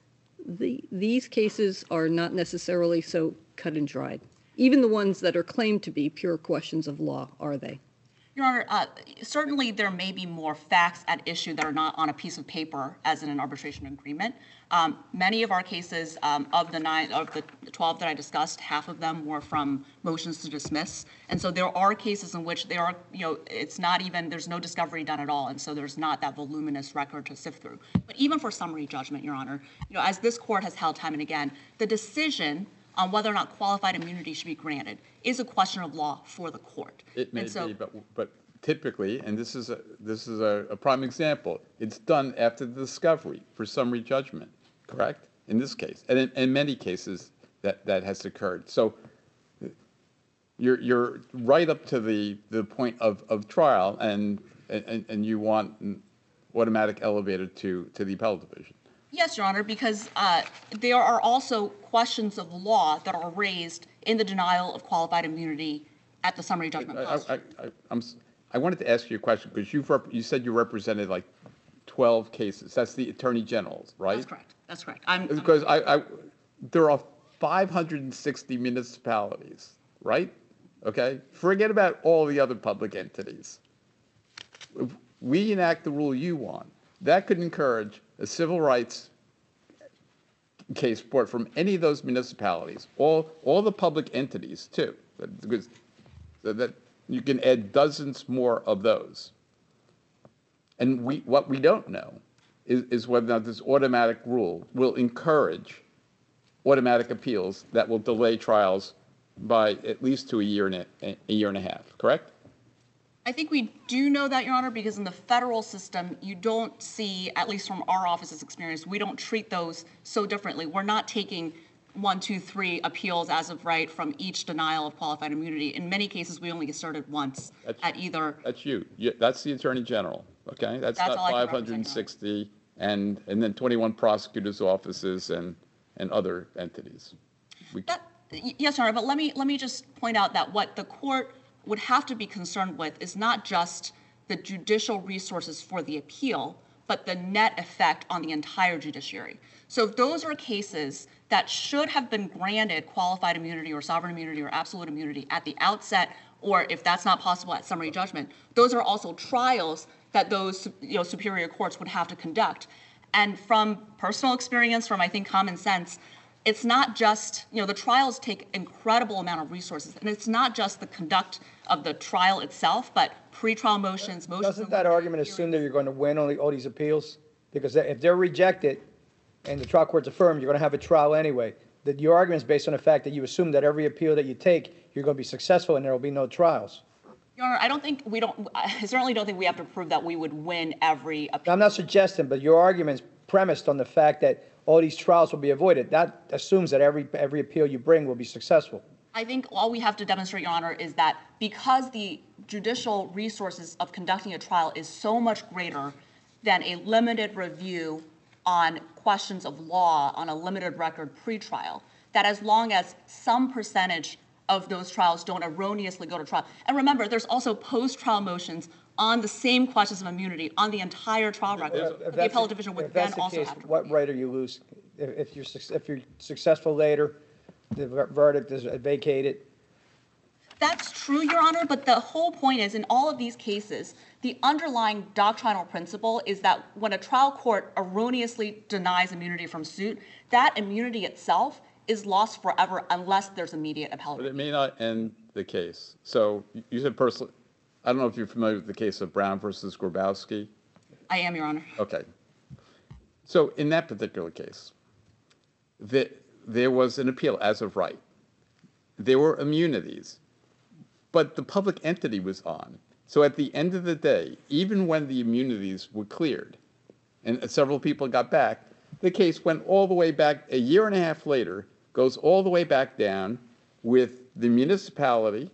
Speaker 1: These cases are not necessarily so cut and dried. Even the ones that are claimed to be pure questions of law, are they?
Speaker 4: Your Honor, certainly there may be more facts at issue that are not on a piece of paper as in an arbitration agreement. Many of our cases, of the 12 that I discussed, half of them were from motions to dismiss. And so there are cases in which there are, it's not even, there's no discovery done at all. And so there's not that voluminous record to sift through. But even for summary judgment, Your Honor, as this court has held time and again, the decision on whether or not qualified immunity should be granted is a question of law for the court.
Speaker 7: It may be, but typically, and this is a prime example, it's done after the discovery for summary judgment, correct? In this case, and in many cases that has occurred. So you're right up to the point of trial, and you want an automatic elevator to the appellate division.
Speaker 4: Yes, Your Honor, because there are also questions of law that are raised in the denial of qualified immunity at the summary judgment posture.
Speaker 7: I wanted to ask you a question because you said you represented like 12 cases. That's the Attorney General's, right?
Speaker 4: That's correct. That's correct.
Speaker 7: Because there are 560 municipalities, right? Okay? Forget about all the other public entities. If we enact the rule you want, that could encourage a civil rights case brought from any of those municipalities, all the public entities too, because that you can add dozens more of those. And what we don't know is whether or not this automatic rule will encourage automatic appeals that will delay trials by at least to a year and a half, correct?
Speaker 4: I think we do know that, Your Honor, because in the federal system, you don't see, at least from our office's experience, we don't treat those so differently. We're not taking 1, 2, 3 appeals as of right from each denial of qualified immunity. In many cases, we only get started once at either.
Speaker 7: That's you. That's the Attorney General, okay? That's not
Speaker 4: all I can represent,
Speaker 7: 560 and then 21 prosecutors' offices and other entities.
Speaker 4: Yes, Your Honor, but let me just point out that what the court would have to be concerned with is not just the judicial resources for the appeal, but the net effect on the entire judiciary. So if those are cases that should have been granted qualified immunity or sovereign immunity or absolute immunity at the outset, or if that's not possible at summary judgment, those are also trials that those superior courts would have to conduct. And from personal experience, from I think common sense, it's not just, the trials take incredible amount of resources, and it's not just the conduct of the trial itself, but pretrial motions.
Speaker 10: Doesn't that argument assume that you're going to win all these appeals? Because if they're rejected and the trial court's affirmed, you're going to have a trial anyway. Your argument is based on the fact that you assume that every appeal that you take, you're going to be successful and there will be no trials.
Speaker 4: Your Honor, I certainly don't think we have to prove that we would win every appeal.
Speaker 10: I'm not suggesting, but your argument is premised on the fact that all these trials will be avoided. That assumes that every appeal you bring will be successful.
Speaker 4: I think all we have to demonstrate, Your Honor, is that because the judicial resources of conducting a trial is so much greater than a limited review on questions of law on a limited record pretrial, that as long as some percentage of those trials don't erroneously go to trial. And remember, there's also post-trial motions on the same questions of immunity on the entire trial record. The appellate division would then also have to review.
Speaker 10: What right are you losing? If you're successful later, the verdict is vacated.
Speaker 4: That's true, Your Honor, but the whole point is in all of these cases, the underlying doctrinal principle is that when a trial court erroneously denies immunity from suit, that immunity itself is lost forever unless there's immediate appellate review.
Speaker 7: But it may not end the case. So you said personally, I don't know if you're familiar with the case of Brown versus Grabowski.
Speaker 4: I am, Your Honor.
Speaker 7: Okay. So in that particular case, there was an appeal as of right. There were immunities, but the public entity was on. So at the end of the day, even when the immunities were cleared and several people got back, the case went all the way back a year and a half later, goes all the way back down with the municipality,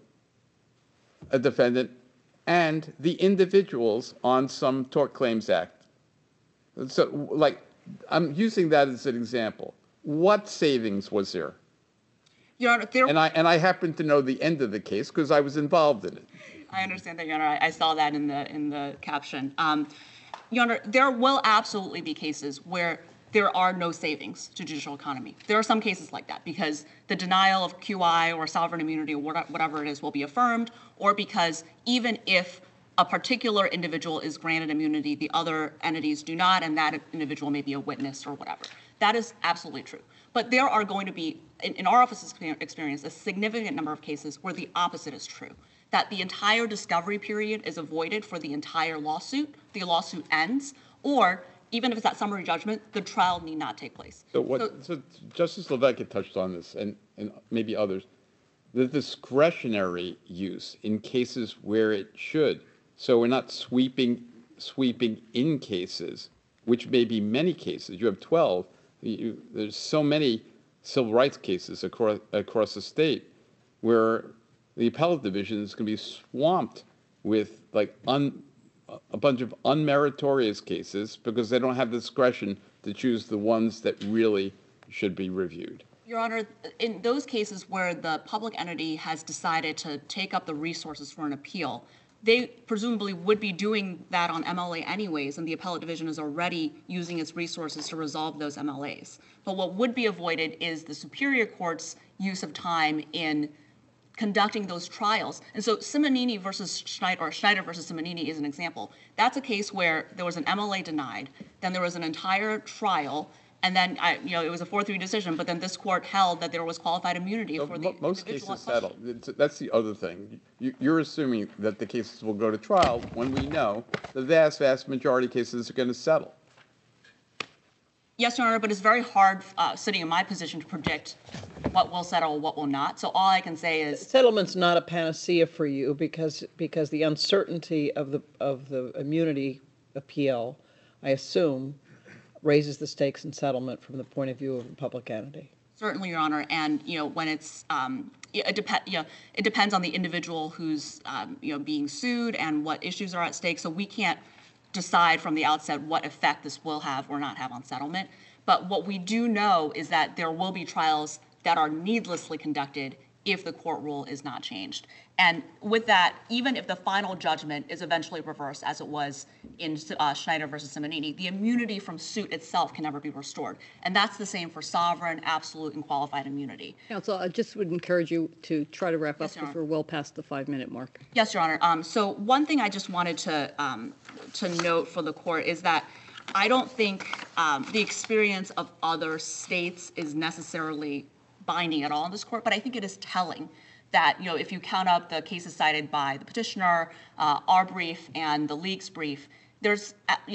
Speaker 7: a defendant, and the individuals on some Tort Claims Act. So, I'm using that as an example. What savings was there?
Speaker 4: Your Honor,
Speaker 7: And I happen to know the end of the case because I was involved in it.
Speaker 4: I understand that, Your Honor. I saw that in the caption. Your Honor, there will absolutely be cases where there are no savings to judicial economy. There are some cases like that because the denial of QI or sovereign immunity or whatever it is will be affirmed, or because even if a particular individual is granted immunity, the other entities do not, and that individual may be a witness or whatever. That is absolutely true. But there are going to be, in our office's experience, a significant number of cases where the opposite is true, that the entire discovery period is avoided for the entire lawsuit, the lawsuit ends, or even if it's at summary judgment, the trial need not take place.
Speaker 7: So Justice Levesque touched on this, and maybe others, the discretionary use in cases where it should. So we're not sweeping in cases, which may be many cases. You have 12. There's so many civil rights cases across the state where the appellate division is going to be swamped with a bunch of unmeritorious cases because they don't have the discretion to choose the ones that really should be reviewed?
Speaker 4: Your Honor, in those cases where the public entity has decided to take up the resources for an appeal, they presumably would be doing that on MLA anyways, and the appellate division is already using its resources to resolve those MLAs. But what would be avoided is the Superior Court's use of time in conducting those trials. And so Simonini versus Schneider, or Schneider versus Simonini is an example. That's a case where there was an MLA denied, then there was an entire trial, and then it was a 4-3 decision, but then this court held that there was qualified immunity for the
Speaker 7: Most
Speaker 4: individual
Speaker 7: cases
Speaker 4: in question.
Speaker 7: settle. That's the other thing. You're assuming that the cases will go to trial when we know the vast, vast majority of cases are going to settle.
Speaker 4: Yes, Your Honor, but it's very hard sitting in my position to predict what will settle, what will not. So all I can say is
Speaker 8: Settlement's not a panacea for you because the uncertainty of the immunity appeal, I assume, raises the stakes in settlement from the point of view of a public entity.
Speaker 4: certainly, Your Honor, and when it's it depends on the individual who's being sued and what issues are at stake. So we can't decide from the outset what effect this will have or not have on settlement. But what we do know is that there will be trials that are needlessly conducted if the court rule is not changed. And with that, even if the final judgment is eventually reversed, as it was in Schneider versus Simonini, the immunity from suit itself can never be restored. And that's the same for sovereign, absolute, and qualified immunity.
Speaker 1: Counsel, I just would encourage you to try to wrap up
Speaker 4: Yes, Your
Speaker 1: because we're well past the 5-minute mark.
Speaker 4: Yes, Your Honor. So one thing I just wanted to note for the court is that I don't think the experience of other states is necessarily binding at all in this court, but I think it is telling that, if you count up the cases cited by the petitioner, our brief, and the league's brief, there's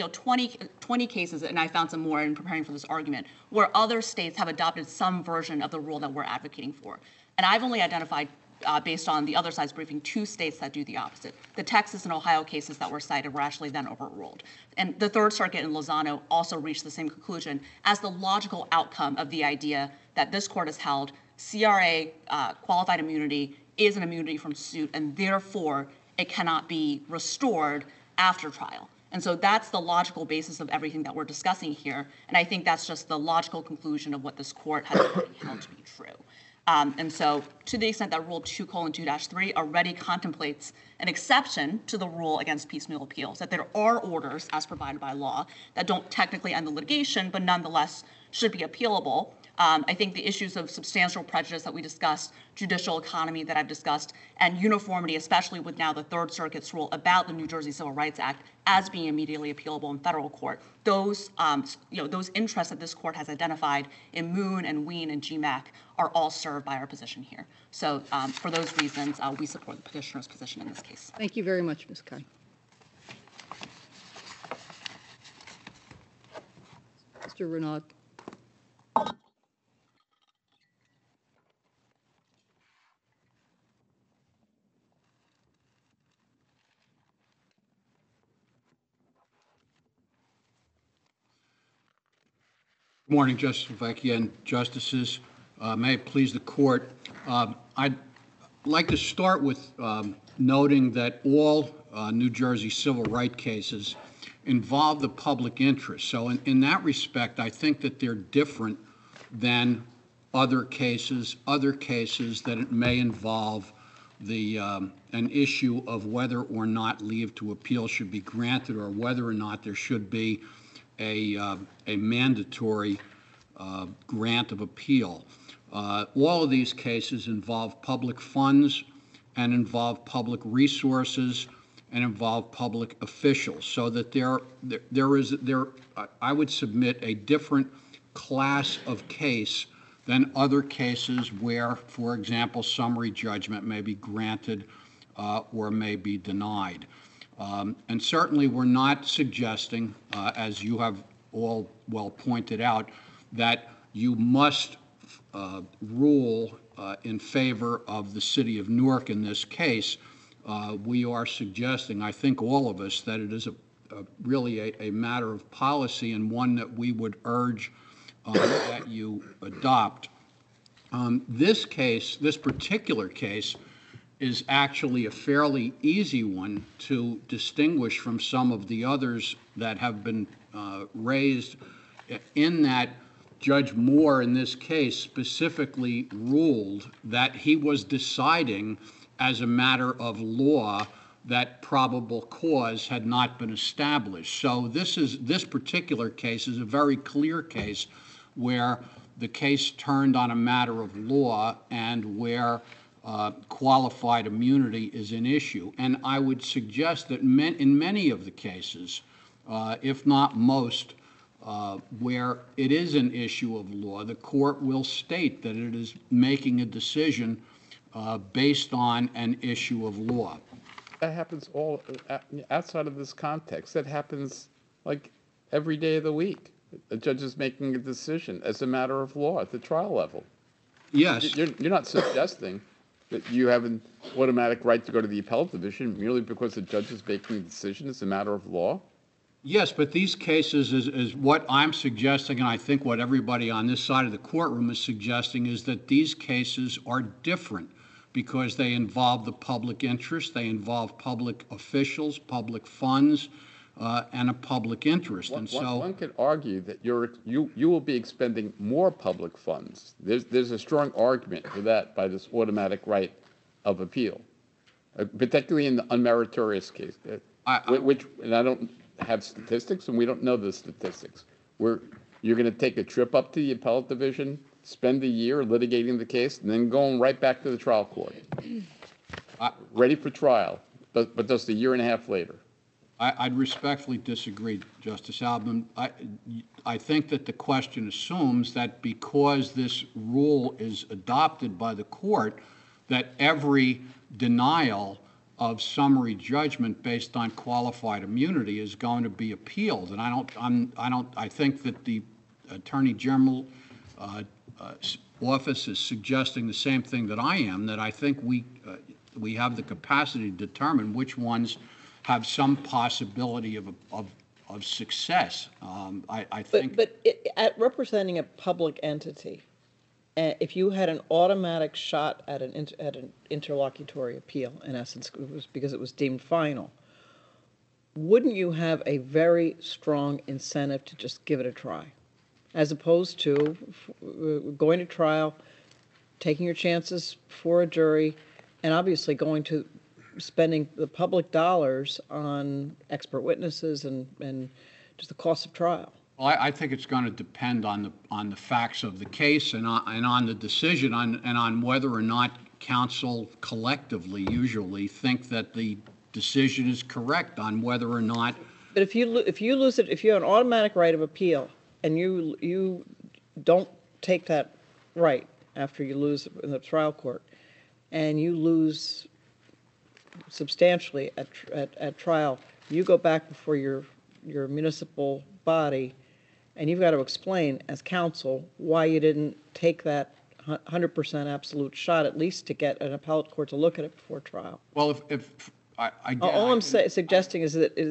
Speaker 4: 20 cases, and I found some more in preparing for this argument, where other states have adopted some version of the rule that we're advocating for. And I've only identified, based on the other side's briefing, 2 states that do the opposite. The Texas and Ohio cases that were cited were actually then overruled. And the Third Circuit in Lozano also reached the same conclusion as the logical outcome of the idea that this court has held CRA qualified immunity is an immunity from suit, and therefore it cannot be restored after trial. And so that's the logical basis of everything that we're discussing here. And I think that's just the logical conclusion of what this court has already held to be true. And so to the extent that Rule 2:2-3 already contemplates an exception to the rule against piecemeal appeals, that there are orders as provided by law that don't technically end the litigation, but nonetheless should be appealable. I think the issues of substantial prejudice that we discussed, judicial economy that I've discussed, and uniformity, especially with now the Third Circuit's rule about the New Jersey Civil Rights Act as being immediately appealable in federal court, those interests that this court has identified in Moon and Ween and GMAC are all served by our position here. So for those reasons, we support the petitioner's position in this case.
Speaker 1: Thank you very much, Ms. Kai. Mr. Renaud.
Speaker 3: Good morning, Justice Vecchia and Justices. May it please the Court. I'd like to start with noting that all New Jersey civil rights cases involve the public interest. So in that respect, I think that they're different than other cases that it may involve an issue of whether or not leave to appeal should be granted or whether or not there should be a mandatory grant of appeal. All of these cases involve public funds and involve public resources and involve public officials, so that I would submit a different class of case than other cases where, for example, summary judgment may be granted or may be denied. And certainly we're not suggesting, as you have all well pointed out, that you must rule in favor of the city of Newark in this case. We are suggesting, I think all of us, that it is really a matter of policy and one that we would urge that you adopt. This particular case, is actually a fairly easy one to distinguish from some of the others that have been raised in that Judge Moore, in this case, specifically ruled that he was deciding as a matter of law that probable cause had not been established. So this particular case is a very clear case where the case turned on a matter of law and where qualified immunity is an issue. And I would suggest that in many of the cases, if not most, where it is an issue of law, the court will state that it is making a decision based on an issue of law.
Speaker 7: That happens all outside of this context. That happens like every day of the week. The judge is making a decision as a matter of law at the trial level.
Speaker 3: Yes.
Speaker 7: You're not suggesting that you have an automatic right to go to the appellate division merely because the judge is making a decision as a matter of law?
Speaker 3: Yes, but these cases is what I'm suggesting, and I think what everybody on this side of the courtroom is suggesting, is that these cases are different because they involve the public interest, they involve public officials, public funds, and a public interest. And so
Speaker 7: one could argue that you will be expending more public funds. There's a strong argument for that by this automatic right of appeal, particularly in the unmeritorious case, which and I don't have statistics, and we don't know the statistics. You're going to take a trip up to the appellate division, spend a year litigating the case, and then going right back to the trial court, ready for trial, but just a year and a half later.
Speaker 3: I'd respectfully disagree, Justice Albin. I think that the question assumes that because this rule is adopted by the court, that every denial of summary judgment based on qualified immunity is going to be appealed. And I think that the Attorney General office is suggesting the same thing that I am, that I think we have the capacity to determine which ones have some possibility of success. I think.
Speaker 8: But at representing a public entity, if you had an automatic shot at an interlocutory appeal, in essence, it was because it was deemed final, wouldn't you have a very strong incentive to just give it a try, as opposed to going to trial, taking your chances for a jury, and obviously spending the public dollars on expert witnesses and just the cost of trial?
Speaker 3: Well, I think it's going to depend on the facts of the case and on the decision and on whether or not counsel collectively usually think that the decision is correct on whether or not.
Speaker 8: But if you lose it, if you have an automatic right of appeal and you don't take that right after you lose in the trial court, and you lose substantially at trial, you go back before your municipal body, and you've got to explain as counsel why you didn't take that 100% absolute shot, at least to get an appellate court to look at it before trial.
Speaker 3: Well,
Speaker 8: all I'm suggesting is that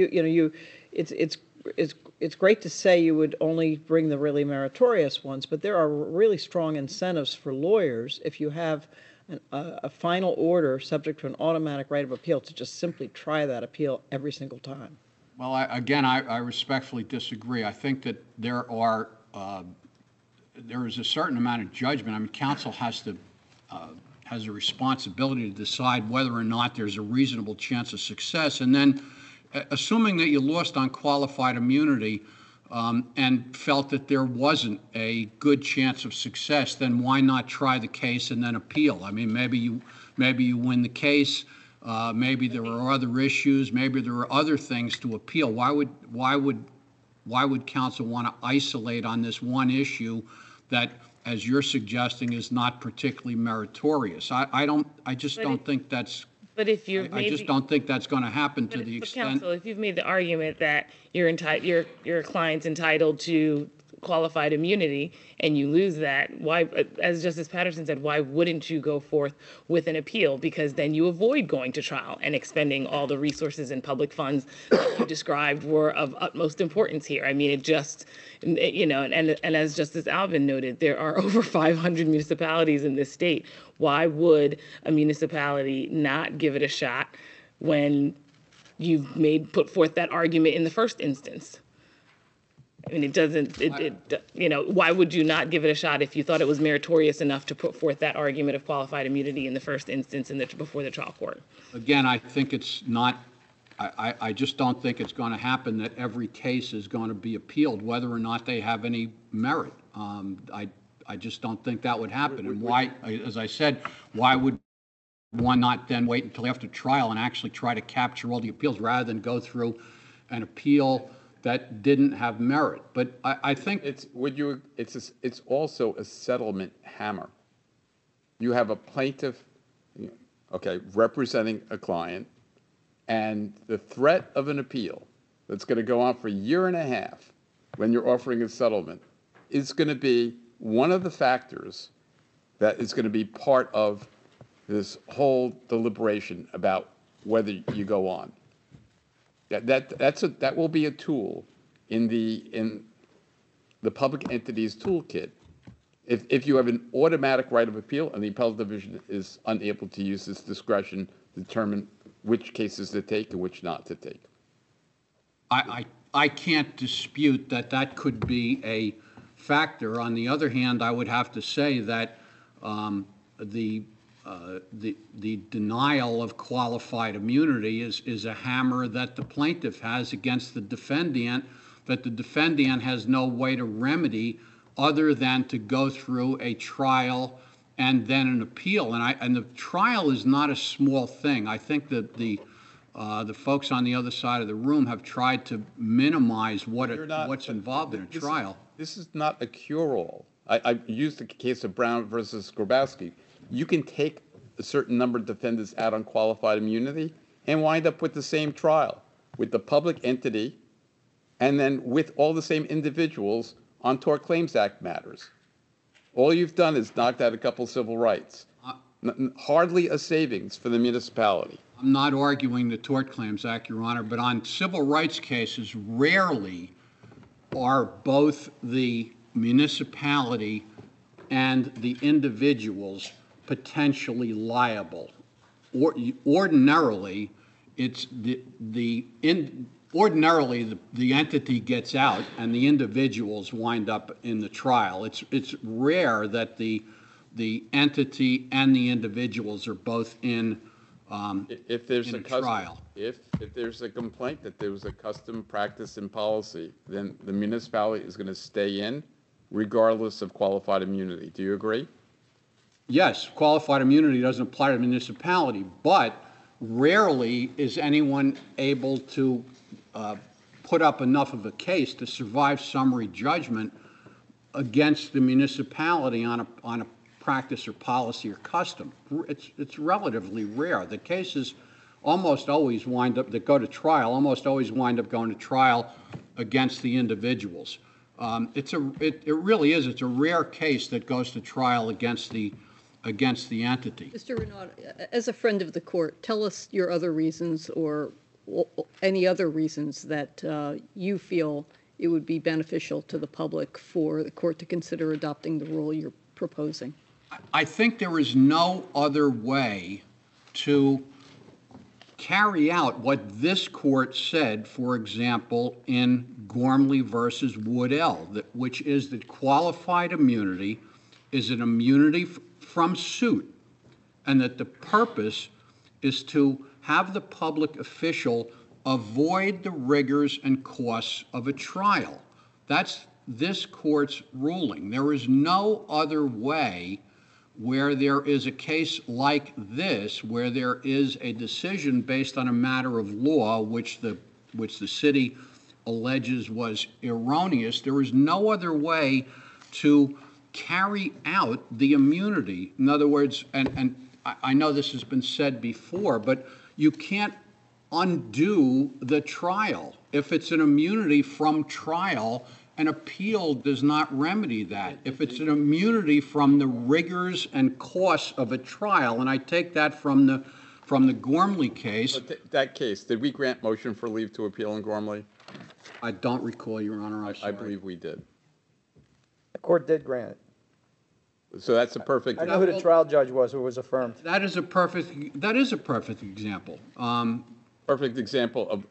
Speaker 8: it's great to say you would only bring the really meritorious ones, but there are really strong incentives for lawyers if you have a final order subject to an automatic right of appeal to just simply try that appeal every single time.
Speaker 3: Well, I respectfully disagree. I think that there is a certain amount of judgment. I mean, counsel has a responsibility to decide whether or not there's a reasonable chance of success. And then, assuming that you lost on qualified immunity and felt that there wasn't a good chance of success, then why not try the case and then appeal? I mean, maybe you win the case. Maybe there are other issues. Maybe there are other things to appeal. Why would counsel want to isolate on this one issue that, as you're suggesting, is not particularly meritorious? I just don't think that's going to happen to the extent.
Speaker 11: Counsel, if you've made the argument that your client's entitled to qualified immunity and you lose that, why, as Justice Patterson said, why wouldn't you go forth with an appeal? Because then you avoid going to trial and expending all the resources and public funds that you described were of utmost importance here. I mean, it just, and as Justice Albin noted, there are over 500 municipalities in this state. Why would a municipality not give it a shot when you've put forth that argument in the first instance? I mean, it doesn't, why would you not give it a shot if you thought it was meritorious enough to put forth that argument of qualified immunity in the first instance before the trial court?
Speaker 3: Again, I think it's not, I just don't think it's going to happen that every case is going to be appealed, whether or not they have any merit. I just don't think that would happen. And why, as I said, why would one not then wait until after trial and actually try to capture all the appeals rather than go through an appeal that didn't have merit? But I think
Speaker 7: it's also a settlement hammer. You have a plaintiff, representing a client, and the threat of an appeal that's going to go on for a year and a half when you're offering a settlement is going to be one of the factors that is going to be part of this whole deliberation about whether you go on. That will be a tool in the public entity's toolkit. If you have an automatic right of appeal and the appellate division is unable to use its discretion to determine which cases to take and which not to take.
Speaker 3: I can't dispute that could be a factor. On the other hand, I would have to say that the denial of qualified immunity is a hammer that the plaintiff has against the defendant, that the defendant has no way to remedy other than to go through a trial and then an appeal. And the trial is not a small thing. I think that the folks on the other side of the room have tried to minimize what's involved in a trial.
Speaker 7: This is not a cure-all. I used the case of Brown versus Grabowski. You can take a certain number of defendants out on qualified immunity and wind up with the same trial, with the public entity, and then with all the same individuals on Tort Claims Act matters. All you've done is knocked out a couple civil rights. Hardly a savings for the municipality.
Speaker 3: I'm not arguing the Tort Claims Act, Your Honor, but on civil rights cases, rarely are both the municipality and the individuals potentially liable. Ordinarily, it's ordinarily the entity gets out and the individuals wind up in the trial. It's rare that the entity and the individuals are both in
Speaker 7: if there's
Speaker 3: a trial.
Speaker 7: If there's a complaint that there was a custom, practice, and policy, then the municipality is going to stay in regardless of qualified immunity. Do you agree?
Speaker 3: Yes, qualified immunity doesn't apply to the municipality, but rarely is anyone able to put up enough of a case to survive summary judgment against the municipality on a practice or policy or custom. It's relatively rare. The cases almost always wind up, that go to trial, almost always wind up going to trial against the individuals. It really is. It's a rare case that goes to trial against the entity.
Speaker 1: Mr. Renaud, as a friend of the court, tell us your other reasons or any other reasons that you feel it would be beneficial to the public for the court to consider adopting the rule you're proposing.
Speaker 3: I think there is no other way to carry out what this court said, for example, in Gormley versus Woodell, which is that qualified immunity is an immunity from suit, and that the purpose is to have the public official avoid the rigors and costs of a trial. That's this court's ruling. There is no other way where there is a case like this, where there is a decision based on a matter of law which the city alleges was erroneous. There is no other way to carry out the immunity. In other words, and I know this has been said before, but you can't undo the trial. If it's an immunity from trial, an appeal does not remedy that. If it's an immunity from the rigors and costs of a trial, and I take that from the Gormley case.
Speaker 7: That case, did we grant motion for leave to appeal in Gormley?
Speaker 3: I don't recall, Your Honor. I'm sorry.
Speaker 7: I believe we did.
Speaker 10: The court did grant it.
Speaker 7: So that's a perfect.
Speaker 10: I know who the trial judge was who was affirmed.
Speaker 3: That is a perfect example.
Speaker 7: Perfect example of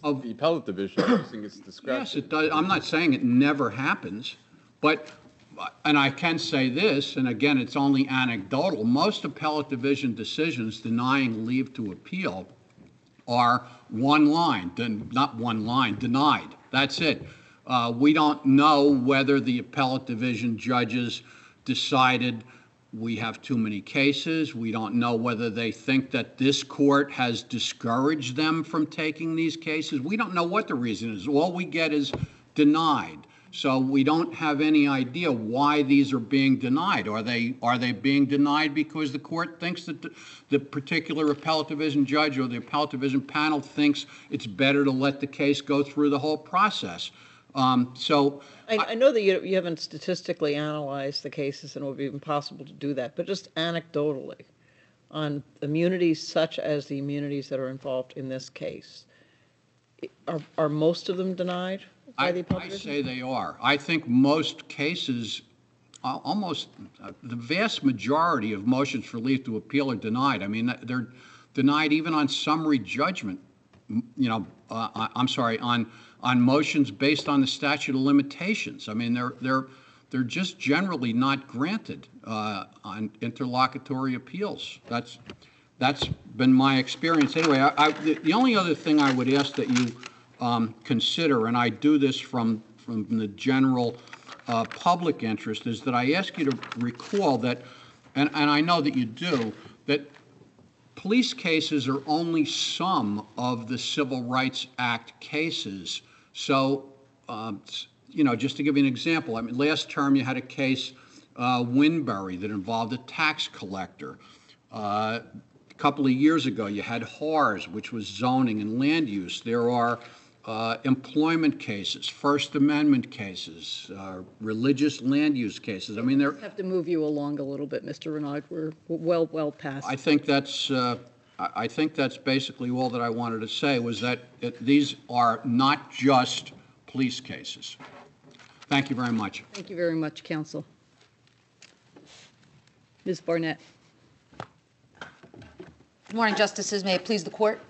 Speaker 7: the appellate division using its discretion.
Speaker 3: Yes, it does. I'm not saying it never happens, but, and I can say this, and again, it's only anecdotal, most appellate division decisions denying leave to appeal are one line, not one line, denied. That's it. We don't know whether the appellate division judges decided we have too many cases. We don't know whether they think that this court has discouraged them from taking these cases. We don't know what the reason is. All we get is denied. So we don't have any idea why these are being denied. Are they being denied because the court thinks that the particular appellate division judge or the appellate division panel thinks it's better to let the case go through the whole process?
Speaker 8: I know that you haven't statistically analyzed the cases, and it would be impossible to do that, but just anecdotally, on immunities such as the immunities that are involved in this case, are most of them denied by the appellate division?
Speaker 3: I say they are. I think most cases, almost the vast majority of motions for leave to appeal are denied. I mean, they're denied even on summary judgment. I'm sorry, on motions based on the statute of limitations. I mean, they're just generally not granted on interlocutory appeals. That's been my experience. Anyway, the only other thing I would ask that you consider, and I do this from the general public interest, is that I ask you to recall that, and I know that you do, that police cases are only some of the Civil Rights Act cases. So, just to give you an example, I mean, last term you had a case, Winbury, that involved a tax collector. A couple of years ago you had HARS, which was zoning and land use. There are employment cases, First Amendment cases, religious land use cases. I mean,
Speaker 1: I have to move you along a little bit, Mr. Renard. We're well past.
Speaker 3: I think that's basically all that I wanted to say, was that these are not just police cases. Thank you very much.
Speaker 1: Thank you very much, counsel. Ms. Barnett.
Speaker 5: Good morning, Justices. May it please the Court.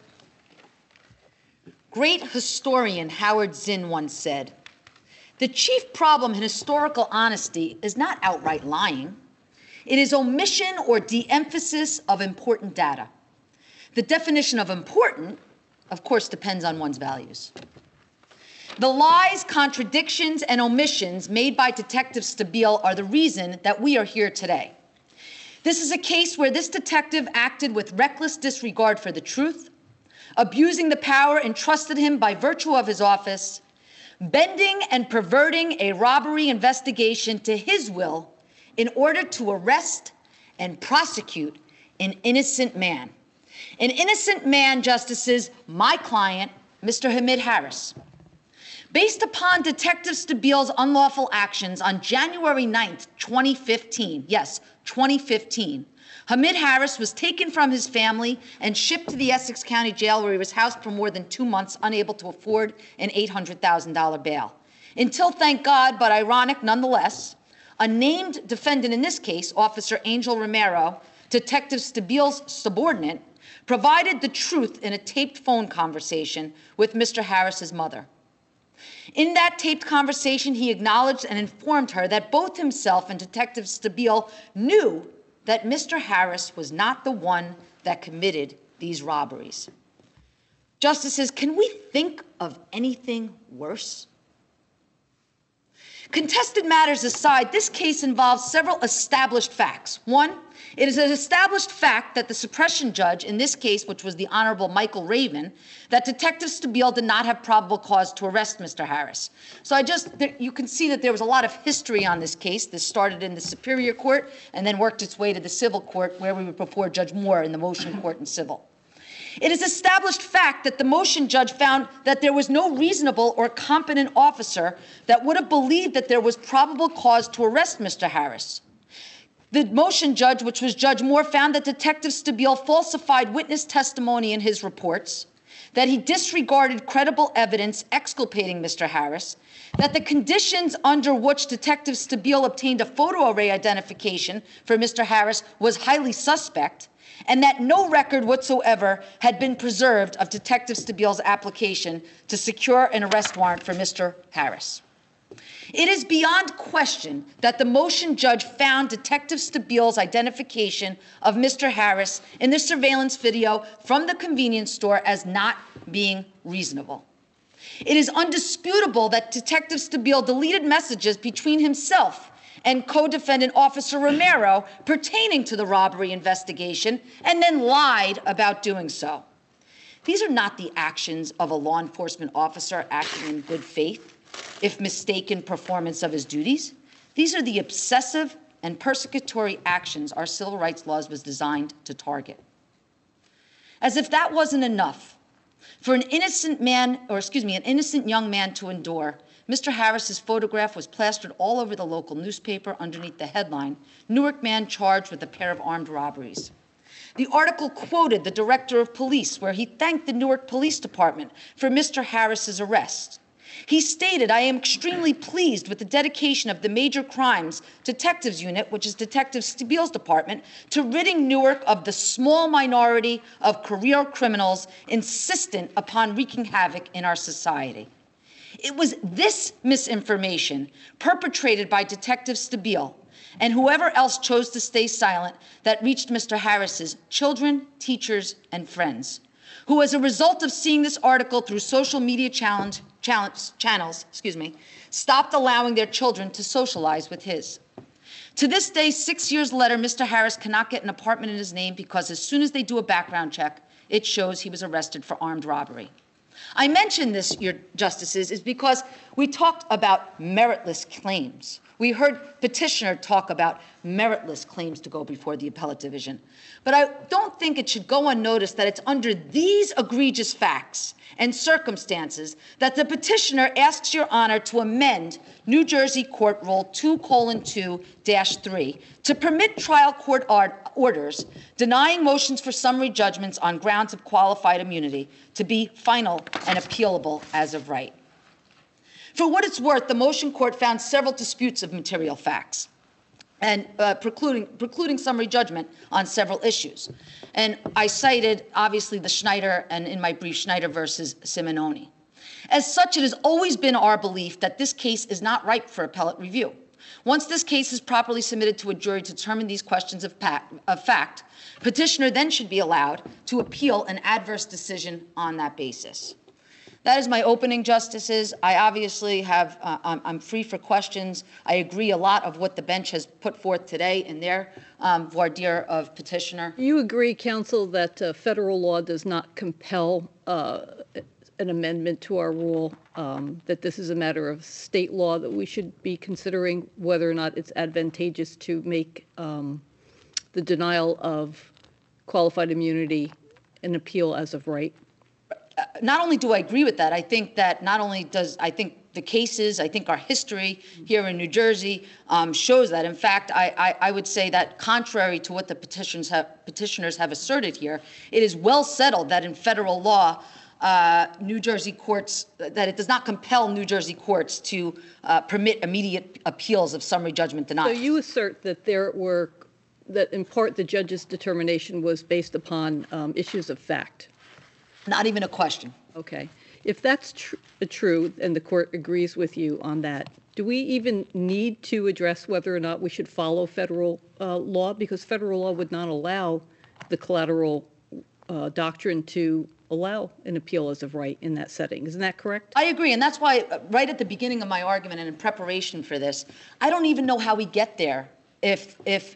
Speaker 5: Great historian Howard Zinn once said, "The chief problem in historical honesty is not outright lying. It is omission or de-emphasis of important data. The definition of important, of course, depends on one's values." The lies, contradictions, and omissions made by Detective Stabile are the reason that we are here today. This is a case where this detective acted with reckless disregard for the truth, abusing the power entrusted him by virtue of his office, bending and perverting a robbery investigation to his will in order to arrest and prosecute an innocent man. An innocent man, Justices, my client, Mr. Hamid Harris. Based upon Detective Stabile's unlawful actions on January 9th, 2015, yes, 2015, Hamid Harris was taken from his family and shipped to the Essex County Jail, where he was housed for more than 2 months, unable to afford an $800,000 bail. Until, thank God, but ironic nonetheless, a named defendant in this case, Officer Angel Romero, Detective Stabile's subordinate, provided the truth in a taped phone conversation with Mr. Harris's mother. In that taped conversation, he acknowledged and informed her that both himself and Detective Stabile knew that Mr. Harris was not the one that committed these robberies. Justices, can we think of anything worse? Contested matters aside, this case involves several established facts. One, it is an established fact that the suppression judge in this case, which was the Honorable Michael Raven, that Detective Stabile did not have probable cause to arrest Mr. Harris. So you can see that there was a lot of history on this case. This started in the Superior Court and then worked its way to the Civil Court, where we were before Judge Moore in the motion court and civil. It is established fact that the motion judge found that there was no reasonable or competent officer that would have believed that there was probable cause to arrest Mr. Harris. The motion judge, which was Judge Moore, found that Detective Stabile falsified witness testimony in his reports, that he disregarded credible evidence exculpating Mr. Harris, that the conditions under which Detective Stabile obtained a photo array identification for Mr. Harris was highly suspect, and that no record whatsoever had been preserved of Detective Stabile's application to secure an arrest warrant for Mr. Harris. It is beyond question that the motion judge found Detective Stabile's identification of Mr. Harris in the surveillance video from the convenience store as not being reasonable. It is undisputable that Detective Stabile deleted messages between himself and co-defendant Officer Romero pertaining to the robbery investigation and then lied about doing so. These are not the actions of a law enforcement officer acting in good faith, if mistaken performance of his duties. These are the obsessive and persecutory actions our civil rights laws was designed to target. As if that wasn't enough for an innocent young man to endure, Mr. Harris's photograph was plastered all over the local newspaper underneath the headline, "Newark Man Charged with a Pair of Armed Robberies." The article quoted the director of police, where he thanked the Newark Police Department for Mr. Harris's arrest. He stated, "I am extremely pleased with the dedication of the Major Crimes Detectives Unit, which is Detective Stabile's department, to ridding Newark of the small minority of career criminals insistent upon wreaking havoc in our society." It was this misinformation perpetrated by Detective Stabile and whoever else chose to stay silent that reached Mr. Harris's children, teachers, and friends, who, as a result of seeing this article through social media channels, stopped allowing their children to socialize with his. To this day, 6 years later, Mr. Harris cannot get an apartment in his name because as soon as they do a background check, it shows he was arrested for armed robbery. I mention this, your justices, is because we talked about meritless claims. We heard petitioner talk about meritless claims to go before the appellate division. But I don't think it should go unnoticed that it's under these egregious facts and circumstances that the petitioner asks your honor to amend New Jersey Court Rule 2:2-3 to permit trial court orders denying motions for summary judgments on grounds of qualified immunity to be final and appealable as of right. For what it's worth, the motion court found several disputes of material facts and precluding summary judgment on several issues. And I cited, obviously, the Schneider, and in my brief, Schneider versus Simononi. As such, it has always been our belief that this case is not ripe for appellate review. Once this case is properly submitted to a jury to determine these questions of fact, petitioner then should be allowed to appeal an adverse decision on that basis. That is my opening, justices. I obviously have, I'm free for questions. I agree a lot of what the bench has put forth today in their voir dire of petitioner.
Speaker 1: You agree, counsel, that federal law does not compel an amendment to our rule, that this is a matter of state law, that we should be considering whether or not it's advantageous to make the denial of qualified immunity an appeal as of right?
Speaker 5: Not only do I agree with that, I think that not only does, I think the cases, I think our history here in New Jersey shows that. In fact, I would say that contrary to what the petitioners have asserted here, it is well settled that in federal law, New Jersey courts, that it does not compel New Jersey courts to permit immediate appeals of summary judgment denials.
Speaker 1: So you assert that that in part the judge's determination was based upon issues of fact?
Speaker 5: Not even a question.
Speaker 1: Okay. If that's true, and the court agrees with you on that, do we even need to address whether or not we should follow federal law? Because federal law would not allow the collateral doctrine to allow an appeal as of right in that setting. Isn't that correct?
Speaker 5: I agree, and that's why right at the beginning of my argument and in preparation for this, I don't even know how we get there. If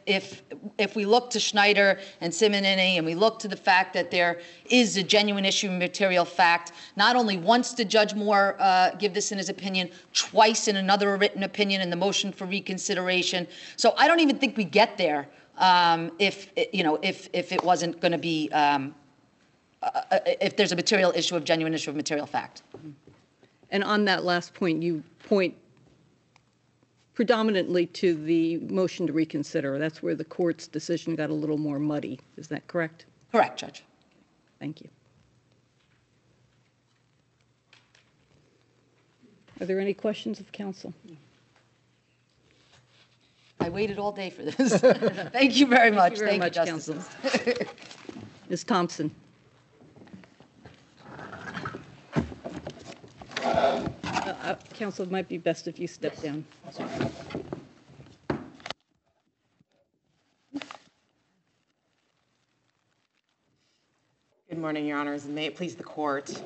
Speaker 5: we look to Schneider and Simonini and we look to the fact that there is a genuine issue of material fact, not only once did Judge Moore give this in his opinion, twice in another written opinion in the motion for reconsideration. So I don't even think we get there if it wasn't going to be, if there's a material issue of genuine issue of material fact.
Speaker 1: And on that last point, you point predominantly to the motion to reconsider. That's where the court's decision got a little more muddy. Is that correct?
Speaker 5: Correct, Judge.
Speaker 1: Thank you. Are there any questions of council?
Speaker 5: I waited all day for this. Thank you very much.
Speaker 1: Thank you very much,
Speaker 5: Justices.
Speaker 1: Ms. Thompson? Council, it might be best if you step down.
Speaker 6: Good morning, Your Honors, and may it please the court.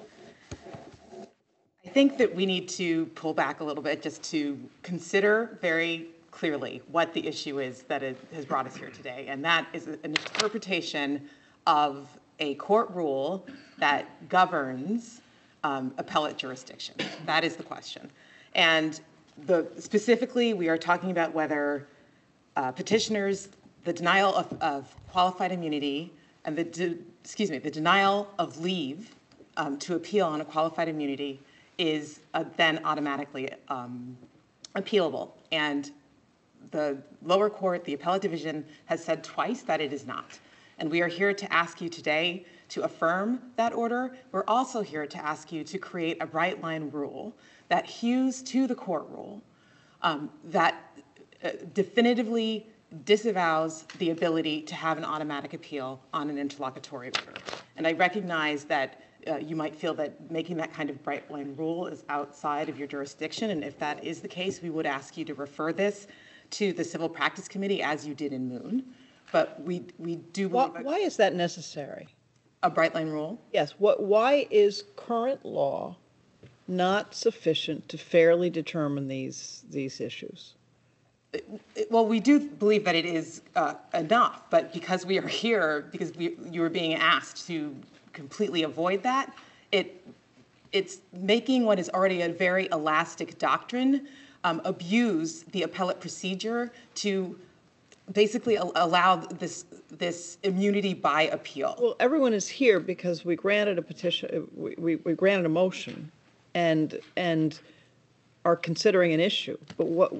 Speaker 6: I think that we need to pull back a little bit just to consider very clearly what the issue is that has brought us here today, and that is an interpretation of a court rule that governs appellate jurisdiction. That is the question. And specifically, we are talking about whether petitioners, the denial of qualified immunity and the denial of leave to appeal on a qualified immunity is then automatically appealable. And the lower court, the appellate division, has said twice that it is not. And we are here to ask you today to affirm that order. We're also here to ask you to create a bright line rule that hews to the court rule that definitively disavows the ability to have an automatic appeal on an interlocutory order. And I recognize that you might feel that making that kind of bright line rule is outside of your jurisdiction. And if that is the case, we would ask you to refer this to the Civil Practice Committee as you did in Moon. But we do believe
Speaker 8: Why is that necessary?
Speaker 6: A bright line rule?
Speaker 8: Yes. Why is current law not sufficient to fairly determine these issues?
Speaker 6: Well, we do believe that it is enough, but because we are here, because you were being asked to completely avoid that, it's making what is already a very elastic doctrine abuse the appellate procedure to basically allow this immunity by appeal.
Speaker 8: Well, everyone is here because we granted a petition, we granted a motion, and are considering an issue. But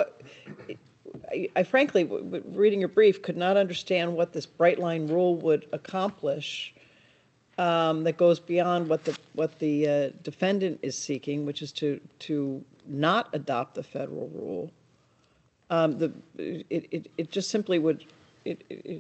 Speaker 8: I frankly, reading your brief, could not understand what this bright line rule would accomplish that goes beyond what the defendant is seeking, which is to not adopt the federal rule. It just simply would. I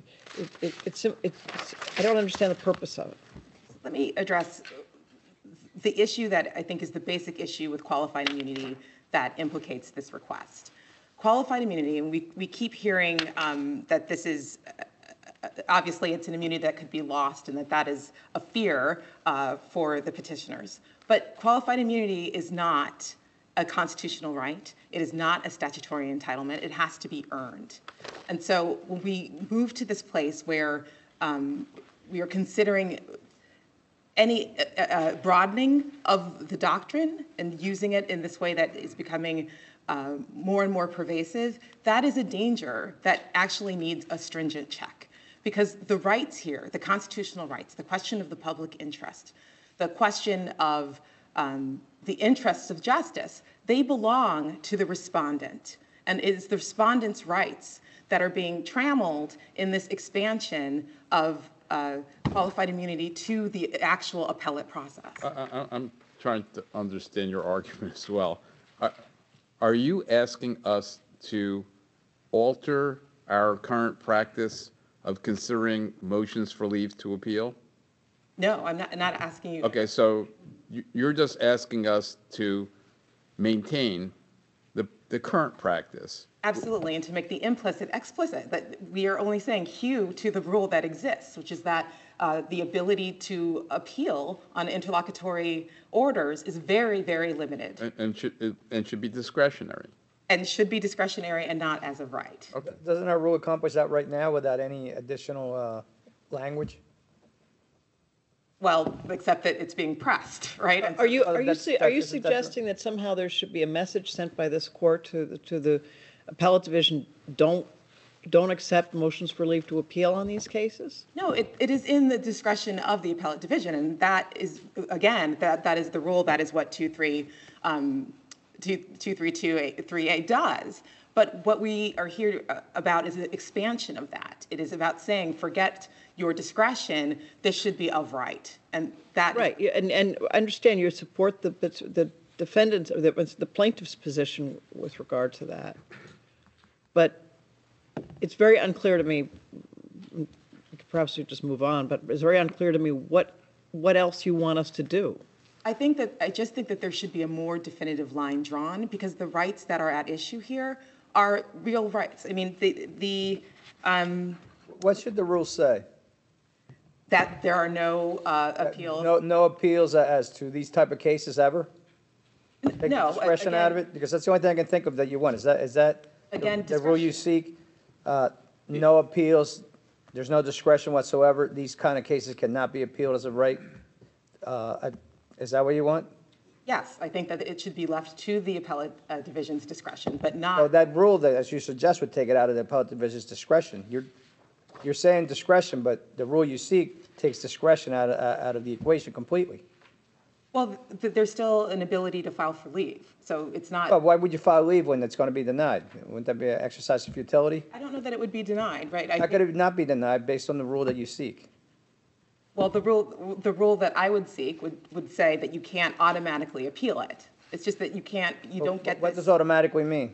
Speaker 8: don't understand the purpose of it.
Speaker 6: Let me address the issue that I think is the basic issue with qualified immunity that implicates this request. Qualified immunity, and we keep hearing that this is, obviously it's an immunity that could be lost and that is a fear for the petitioners. But qualified immunity is not a constitutional right. It is not a statutory entitlement. It has to be earned. And so when we move to this place where we are considering any broadening of the doctrine and using it in this way that is becoming more and more pervasive, that is a danger that actually needs a stringent check. Because the rights here, the constitutional rights, the question of the public interest, the question of the interests of justice, they belong to the respondent. And it is the respondent's rights that are being trammeled in this expansion of qualified immunity to the actual appellate process.
Speaker 7: I'm trying to understand your argument as well. Are you asking us to alter our current practice of considering motions for leave to appeal?
Speaker 6: No, I'm not asking you.
Speaker 7: Okay, so you're just asking us to maintain the current practice.
Speaker 6: Absolutely, and to make the implicit explicit, that we are only saying hew to the rule that exists, which is that the ability to appeal on interlocutory orders is very, very limited.
Speaker 7: And should be discretionary.
Speaker 6: And should be discretionary and not as of right.
Speaker 7: Okay.
Speaker 10: Doesn't our rule accomplish that right now without any additional language?
Speaker 6: Well, except that it's being pressed, right? And
Speaker 8: Are you
Speaker 10: that's-
Speaker 8: suggesting that somehow there should be a message sent by this court to the appellate division? Don't accept motions for leave to appeal on these cases?
Speaker 6: No, it is in the discretion of the appellate division, and that is, again, that is the rule. That is what 2323A does. But what we are here about is an expansion of that. It is about saying, forget your discretion. This should be of right, and that
Speaker 8: Right, and I understand you support the defendant's, the plaintiff's position with regard to that. But it's very unclear to me, perhaps we just move on, but it's very unclear to me what else you want us to do.
Speaker 6: I just think that there should be a more definitive line drawn, because the rights that are at issue here are real rights. I mean,
Speaker 10: What should the rule say?
Speaker 6: that there are no appeals.
Speaker 10: No appeals as to these type of cases ever? Take the
Speaker 6: No,
Speaker 10: discretion out of
Speaker 6: again-
Speaker 10: it? Because that's the only thing I can think of that you want. Is that
Speaker 6: Again,
Speaker 10: the rule you seek? No appeals, there's no discretion whatsoever. These kind of cases cannot be appealed as of right. Is that what you want?
Speaker 6: Yes, I think that it should be left to the appellate division's discretion, but
Speaker 10: So
Speaker 6: not,
Speaker 10: that rule that, as you suggest, would take it out of the appellate division's discretion. You're saying discretion, but the rule you seek takes discretion out of the equation completely.
Speaker 6: well, there's still an ability to file for leave. So it's
Speaker 10: But
Speaker 6: not,
Speaker 10: why would you file leave when it's going to be denied? Wouldn't that be an exercise of futility?
Speaker 6: I don't know that it would be denied, right?
Speaker 10: How could it not be denied based on the rule that you seek?
Speaker 6: Well, the rule that I would seek would say that you can't automatically appeal it. It's just that you don't get
Speaker 10: What
Speaker 6: this,
Speaker 10: does automatically mean?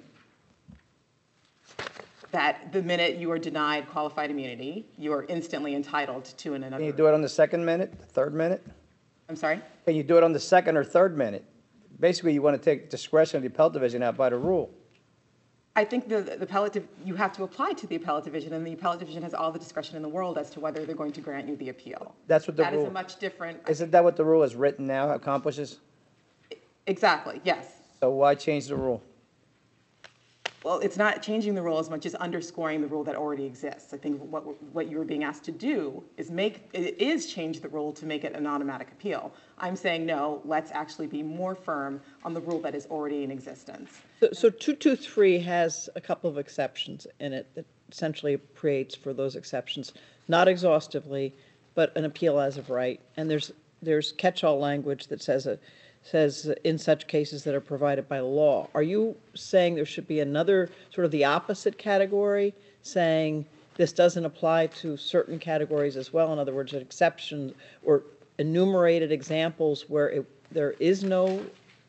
Speaker 6: that the minute you are denied qualified immunity, you are instantly entitled to
Speaker 10: Can you
Speaker 6: another.
Speaker 10: do it on the second minute, the third minute?
Speaker 6: I'm sorry?
Speaker 10: Can you do it on the second or third minute? Basically, you want to take discretion of the appellate division out by the rule.
Speaker 6: I think the appellate, you have to apply to the appellate division, and the appellate division has all the discretion in the world as to whether they're going to grant you the appeal.
Speaker 10: That's what the
Speaker 6: That is
Speaker 10: rule.
Speaker 6: a much different,
Speaker 10: Isn't that what the rule as written now accomplishes?
Speaker 6: exactly, yes.
Speaker 10: So why change the rule?
Speaker 6: Well, it's not changing the rule as much as underscoring the rule that already exists. I think what you were being asked to do is change the rule to make it an automatic appeal. I'm saying, no, let's actually be more firm on the rule that is already in existence.
Speaker 8: So 223 has a couple of exceptions in it that essentially creates for those exceptions, not exhaustively, but an appeal as of right. And there's catch-all language that says in such cases that are provided by law. Are you saying there should be another, sort of the opposite category, saying this doesn't apply to certain categories as well? In other words, an exception or enumerated examples where there is no,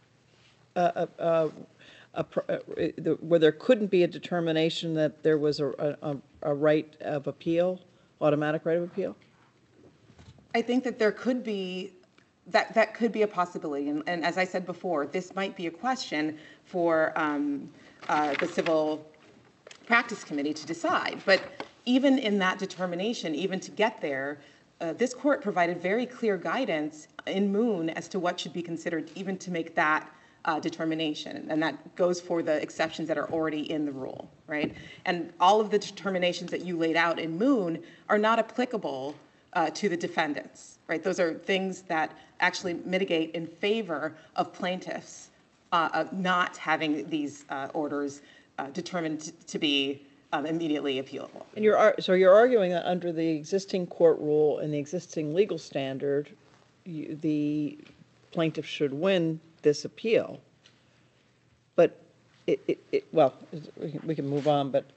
Speaker 8: where there couldn't be a determination that there was a right of appeal, automatic right of appeal?
Speaker 6: I think that there could be, that could be a possibility. And as I said before, this might be a question for the Civil Practice Committee to decide. But even in that determination, even to get there, this court provided very clear guidance in Moon as to what should be considered even to make that determination. And that goes for the exceptions that are already in the rule, right? And all of the determinations that you laid out in Moon are not applicable to the defendants, right? Those are things that actually mitigate in favor of plaintiffs not having these orders determined to be immediately appealable.
Speaker 8: And so you're arguing that under the existing court rule and the existing legal standard, the plaintiff should win this appeal. But well, we can move on, but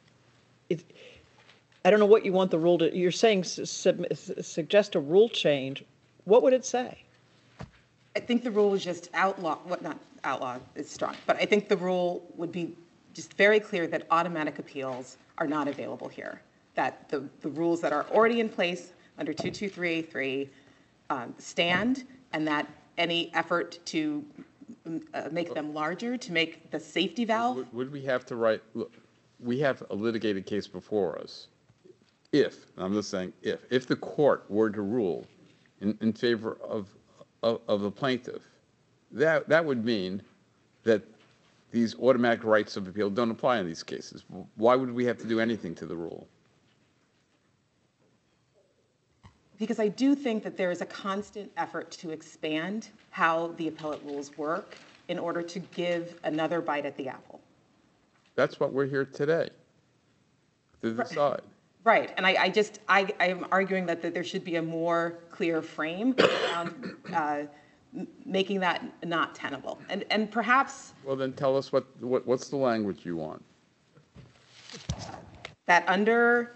Speaker 8: I don't know what you want the rule to, you're saying suggest a rule change. What would it say?
Speaker 6: I think the rule is just not outlaw is strong, but I think the rule would be just very clear that automatic appeals are not available here. That the rules that are already in place under 223A3 stand, and that any effort to make them larger, to make the safety valve.
Speaker 7: Would we have to write, look, we have a litigated case before us. If, and I'm just saying if the court were to rule in favor of the plaintiff, that would mean that these automatic rights of appeal don't apply in these cases. Why would we have to do anything to the rule?
Speaker 6: Because I do think that there is a constant effort to expand how the appellate rules work in order to give another bite at the apple.
Speaker 7: That's what we're here today to decide.
Speaker 6: Right, and I am arguing that there should be a more clear frame around making that not tenable. And perhaps
Speaker 7: Well, then tell us what's the language you want?
Speaker 6: that under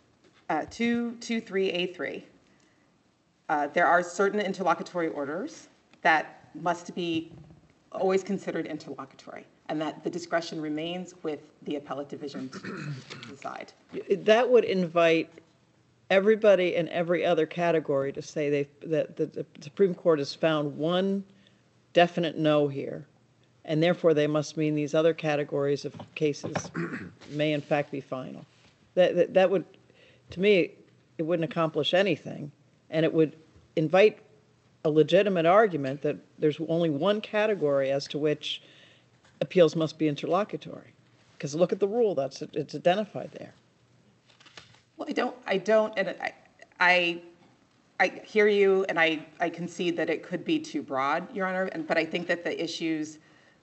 Speaker 6: 223A3, there are certain interlocutory orders that must be always considered interlocutory, and that the discretion remains with the appellate division to decide.
Speaker 8: That would invite everybody in every other category to say that the Supreme Court has found one definite no here, and therefore they must mean these other categories of cases may in fact be final. That would, to me, it wouldn't accomplish anything, and it would invite a legitimate argument that there's only one category as to which appeals must be interlocutory. Because look at the rule, it's identified there.
Speaker 6: Well, I don't, and I hear you, and I concede that it could be too broad, Your Honor, but I think that the issues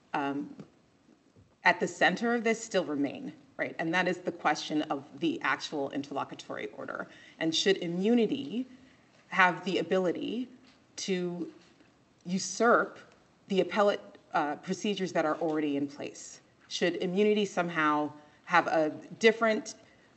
Speaker 6: at the center of this still remain, right? And that is the question of the actual interlocutory order. And should immunity have the ability to usurp the appellate procedures that are already in place? Should immunity somehow have a different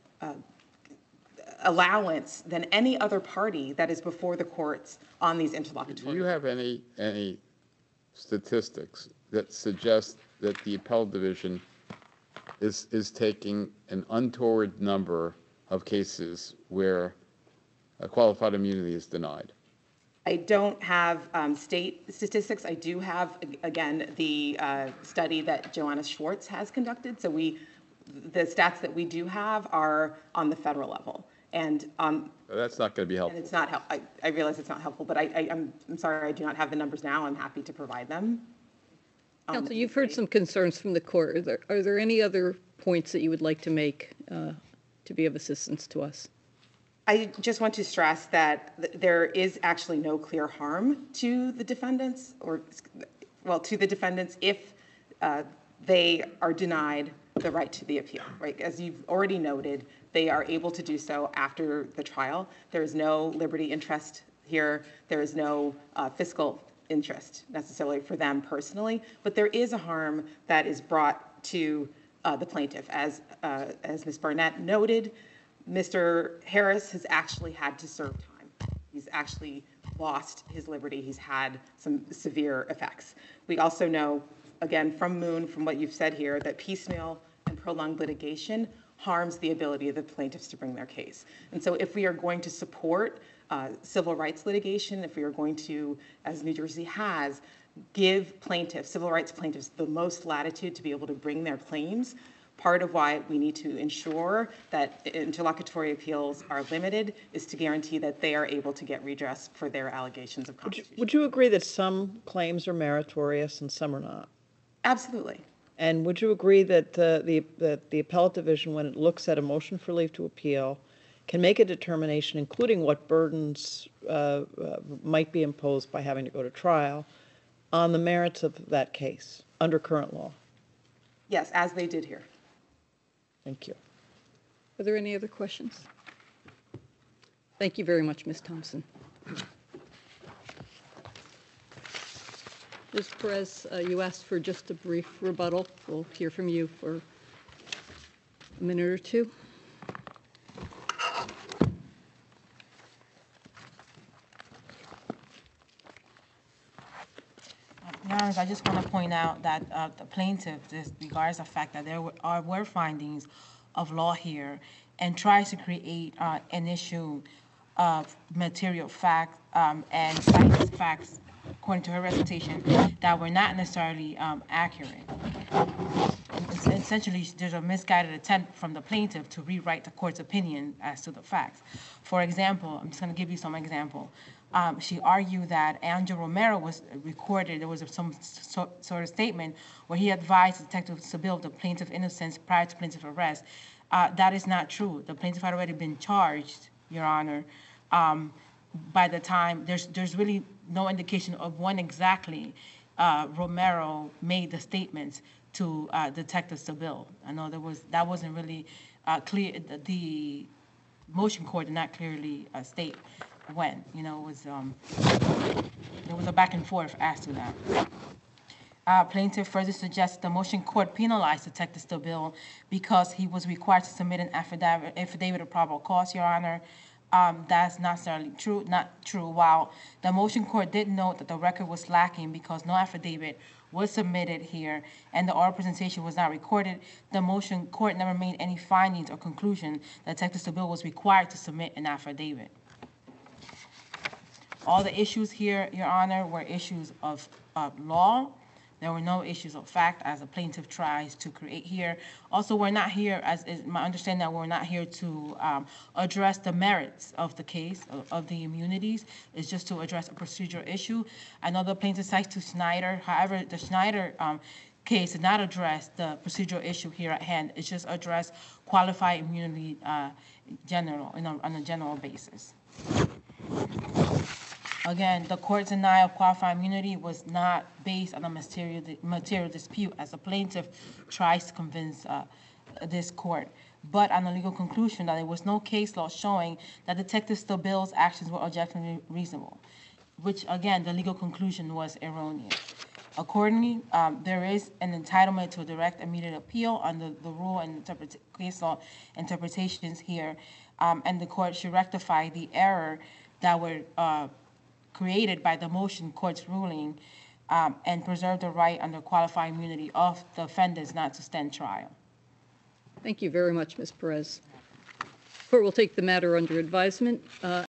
Speaker 6: allowance than any other party that is before the courts on these interlocutory?
Speaker 7: Do you have any statistics that suggest that the appellate division is taking an untoward number of cases where a qualified immunity is denied?
Speaker 6: I don't have state statistics. I do have, again, the study that Joanna Schwartz has conducted. So the stats that we do have are on the federal level. And
Speaker 7: that's not going to be helpful.
Speaker 6: And it's not helpful. I realize it's not helpful, but I'm sorry, I do not have the numbers now. I'm happy to provide them.
Speaker 1: Counsel, you've heard some concerns from the court. Are there any other points that you would like to make to be of assistance to us?
Speaker 6: I just want to stress that there is actually no clear harm to the defendants, if they are denied the right to the appeal, right? As you've already noted, they are able to do so after the trial. There is no liberty interest here. There is no fiscal interest necessarily for them personally, but there is a harm that is brought to the plaintiff. As Ms. Barnett noted, Mr. Harris has actually had to serve time. He's actually lost his liberty. He's had some severe effects. We also know, again, from Moon, from what you've said here, that piecemeal and prolonged litigation harms the ability of the plaintiffs to bring their case. And so if we are going to support civil rights litigation, if we are going to, as New Jersey has, give plaintiffs, civil rights plaintiffs, the most latitude to be able to bring their claims, part of why we need to ensure that interlocutory appeals are limited is to guarantee that they are able to get redress for their allegations of constitution.
Speaker 8: Would you agree that some claims are meritorious and some are not?
Speaker 6: Absolutely.
Speaker 8: And would you agree that the appellate division, when it looks at a motion for leave to appeal, can make a determination, including what burdens might be imposed by having to go to trial, on the merits of that case under current law?
Speaker 6: Yes, as they did here.
Speaker 8: Thank you.
Speaker 1: Are there any other questions? Thank you very much, Ms. Thompson. Ms. Perez, you asked for just a brief rebuttal. We'll hear from you for a minute or two.
Speaker 2: Your Honors, I just want to point out that the plaintiff disregards the fact that there were findings of law here and tries to create an issue of material fact and cites facts, according to her recitation, that were not necessarily accurate. Essentially, there's a misguided attempt from the plaintiff to rewrite the court's opinion as to the facts. For example, I'm just going to give you some example. She argued that Angel Romero was recorded. There was some sort of statement where he advised Detective Seville of the plaintiff's innocence prior to plaintiff's arrest. That is not true. The plaintiff had already been charged, Your Honor. By the time, there's really no indication of when exactly Romero made the statements to Detective Seville. I know that wasn't really clear. The motion court did not clearly state when. You know, it was there was a back and forth as to that. Plaintiff further suggests the motion court penalized Detective Seville because he was required to submit an affidavit of probable cause, Your Honor. That's not necessarily true, not true. While the motion court did note that the record was lacking because no affidavit was submitted here and the oral presentation was not recorded, the motion court never made any findings or conclusion that Detective Stabile was required to submit an affidavit. All the issues here, Your Honor, were issues of law. There were no issues of fact as the plaintiff tries to create here. Also, we're not here, as is my understanding, that we're not here to address the merits of the case, of the immunities. It's just to address a procedural issue. I know the plaintiff cites to Snyder. However, the Snyder case did not address the procedural issue here at hand. It's just address qualified immunity on a general basis. Again, the court's denial of qualified immunity was not based on a material dispute, as the plaintiff tries to convince this court, but on a legal conclusion that there was no case law showing that Detective Stabile's actions were objectively reasonable, which, again, the legal conclusion was erroneous. Accordingly, there is an entitlement to a direct immediate appeal under the rule and case law interpretations here, and the court should rectify the error that were created by the motion court's ruling and preserve the right under qualified immunity of the offenders not to stand trial.
Speaker 1: Thank you very much, Ms. Perez. Court will take the matter under advisement.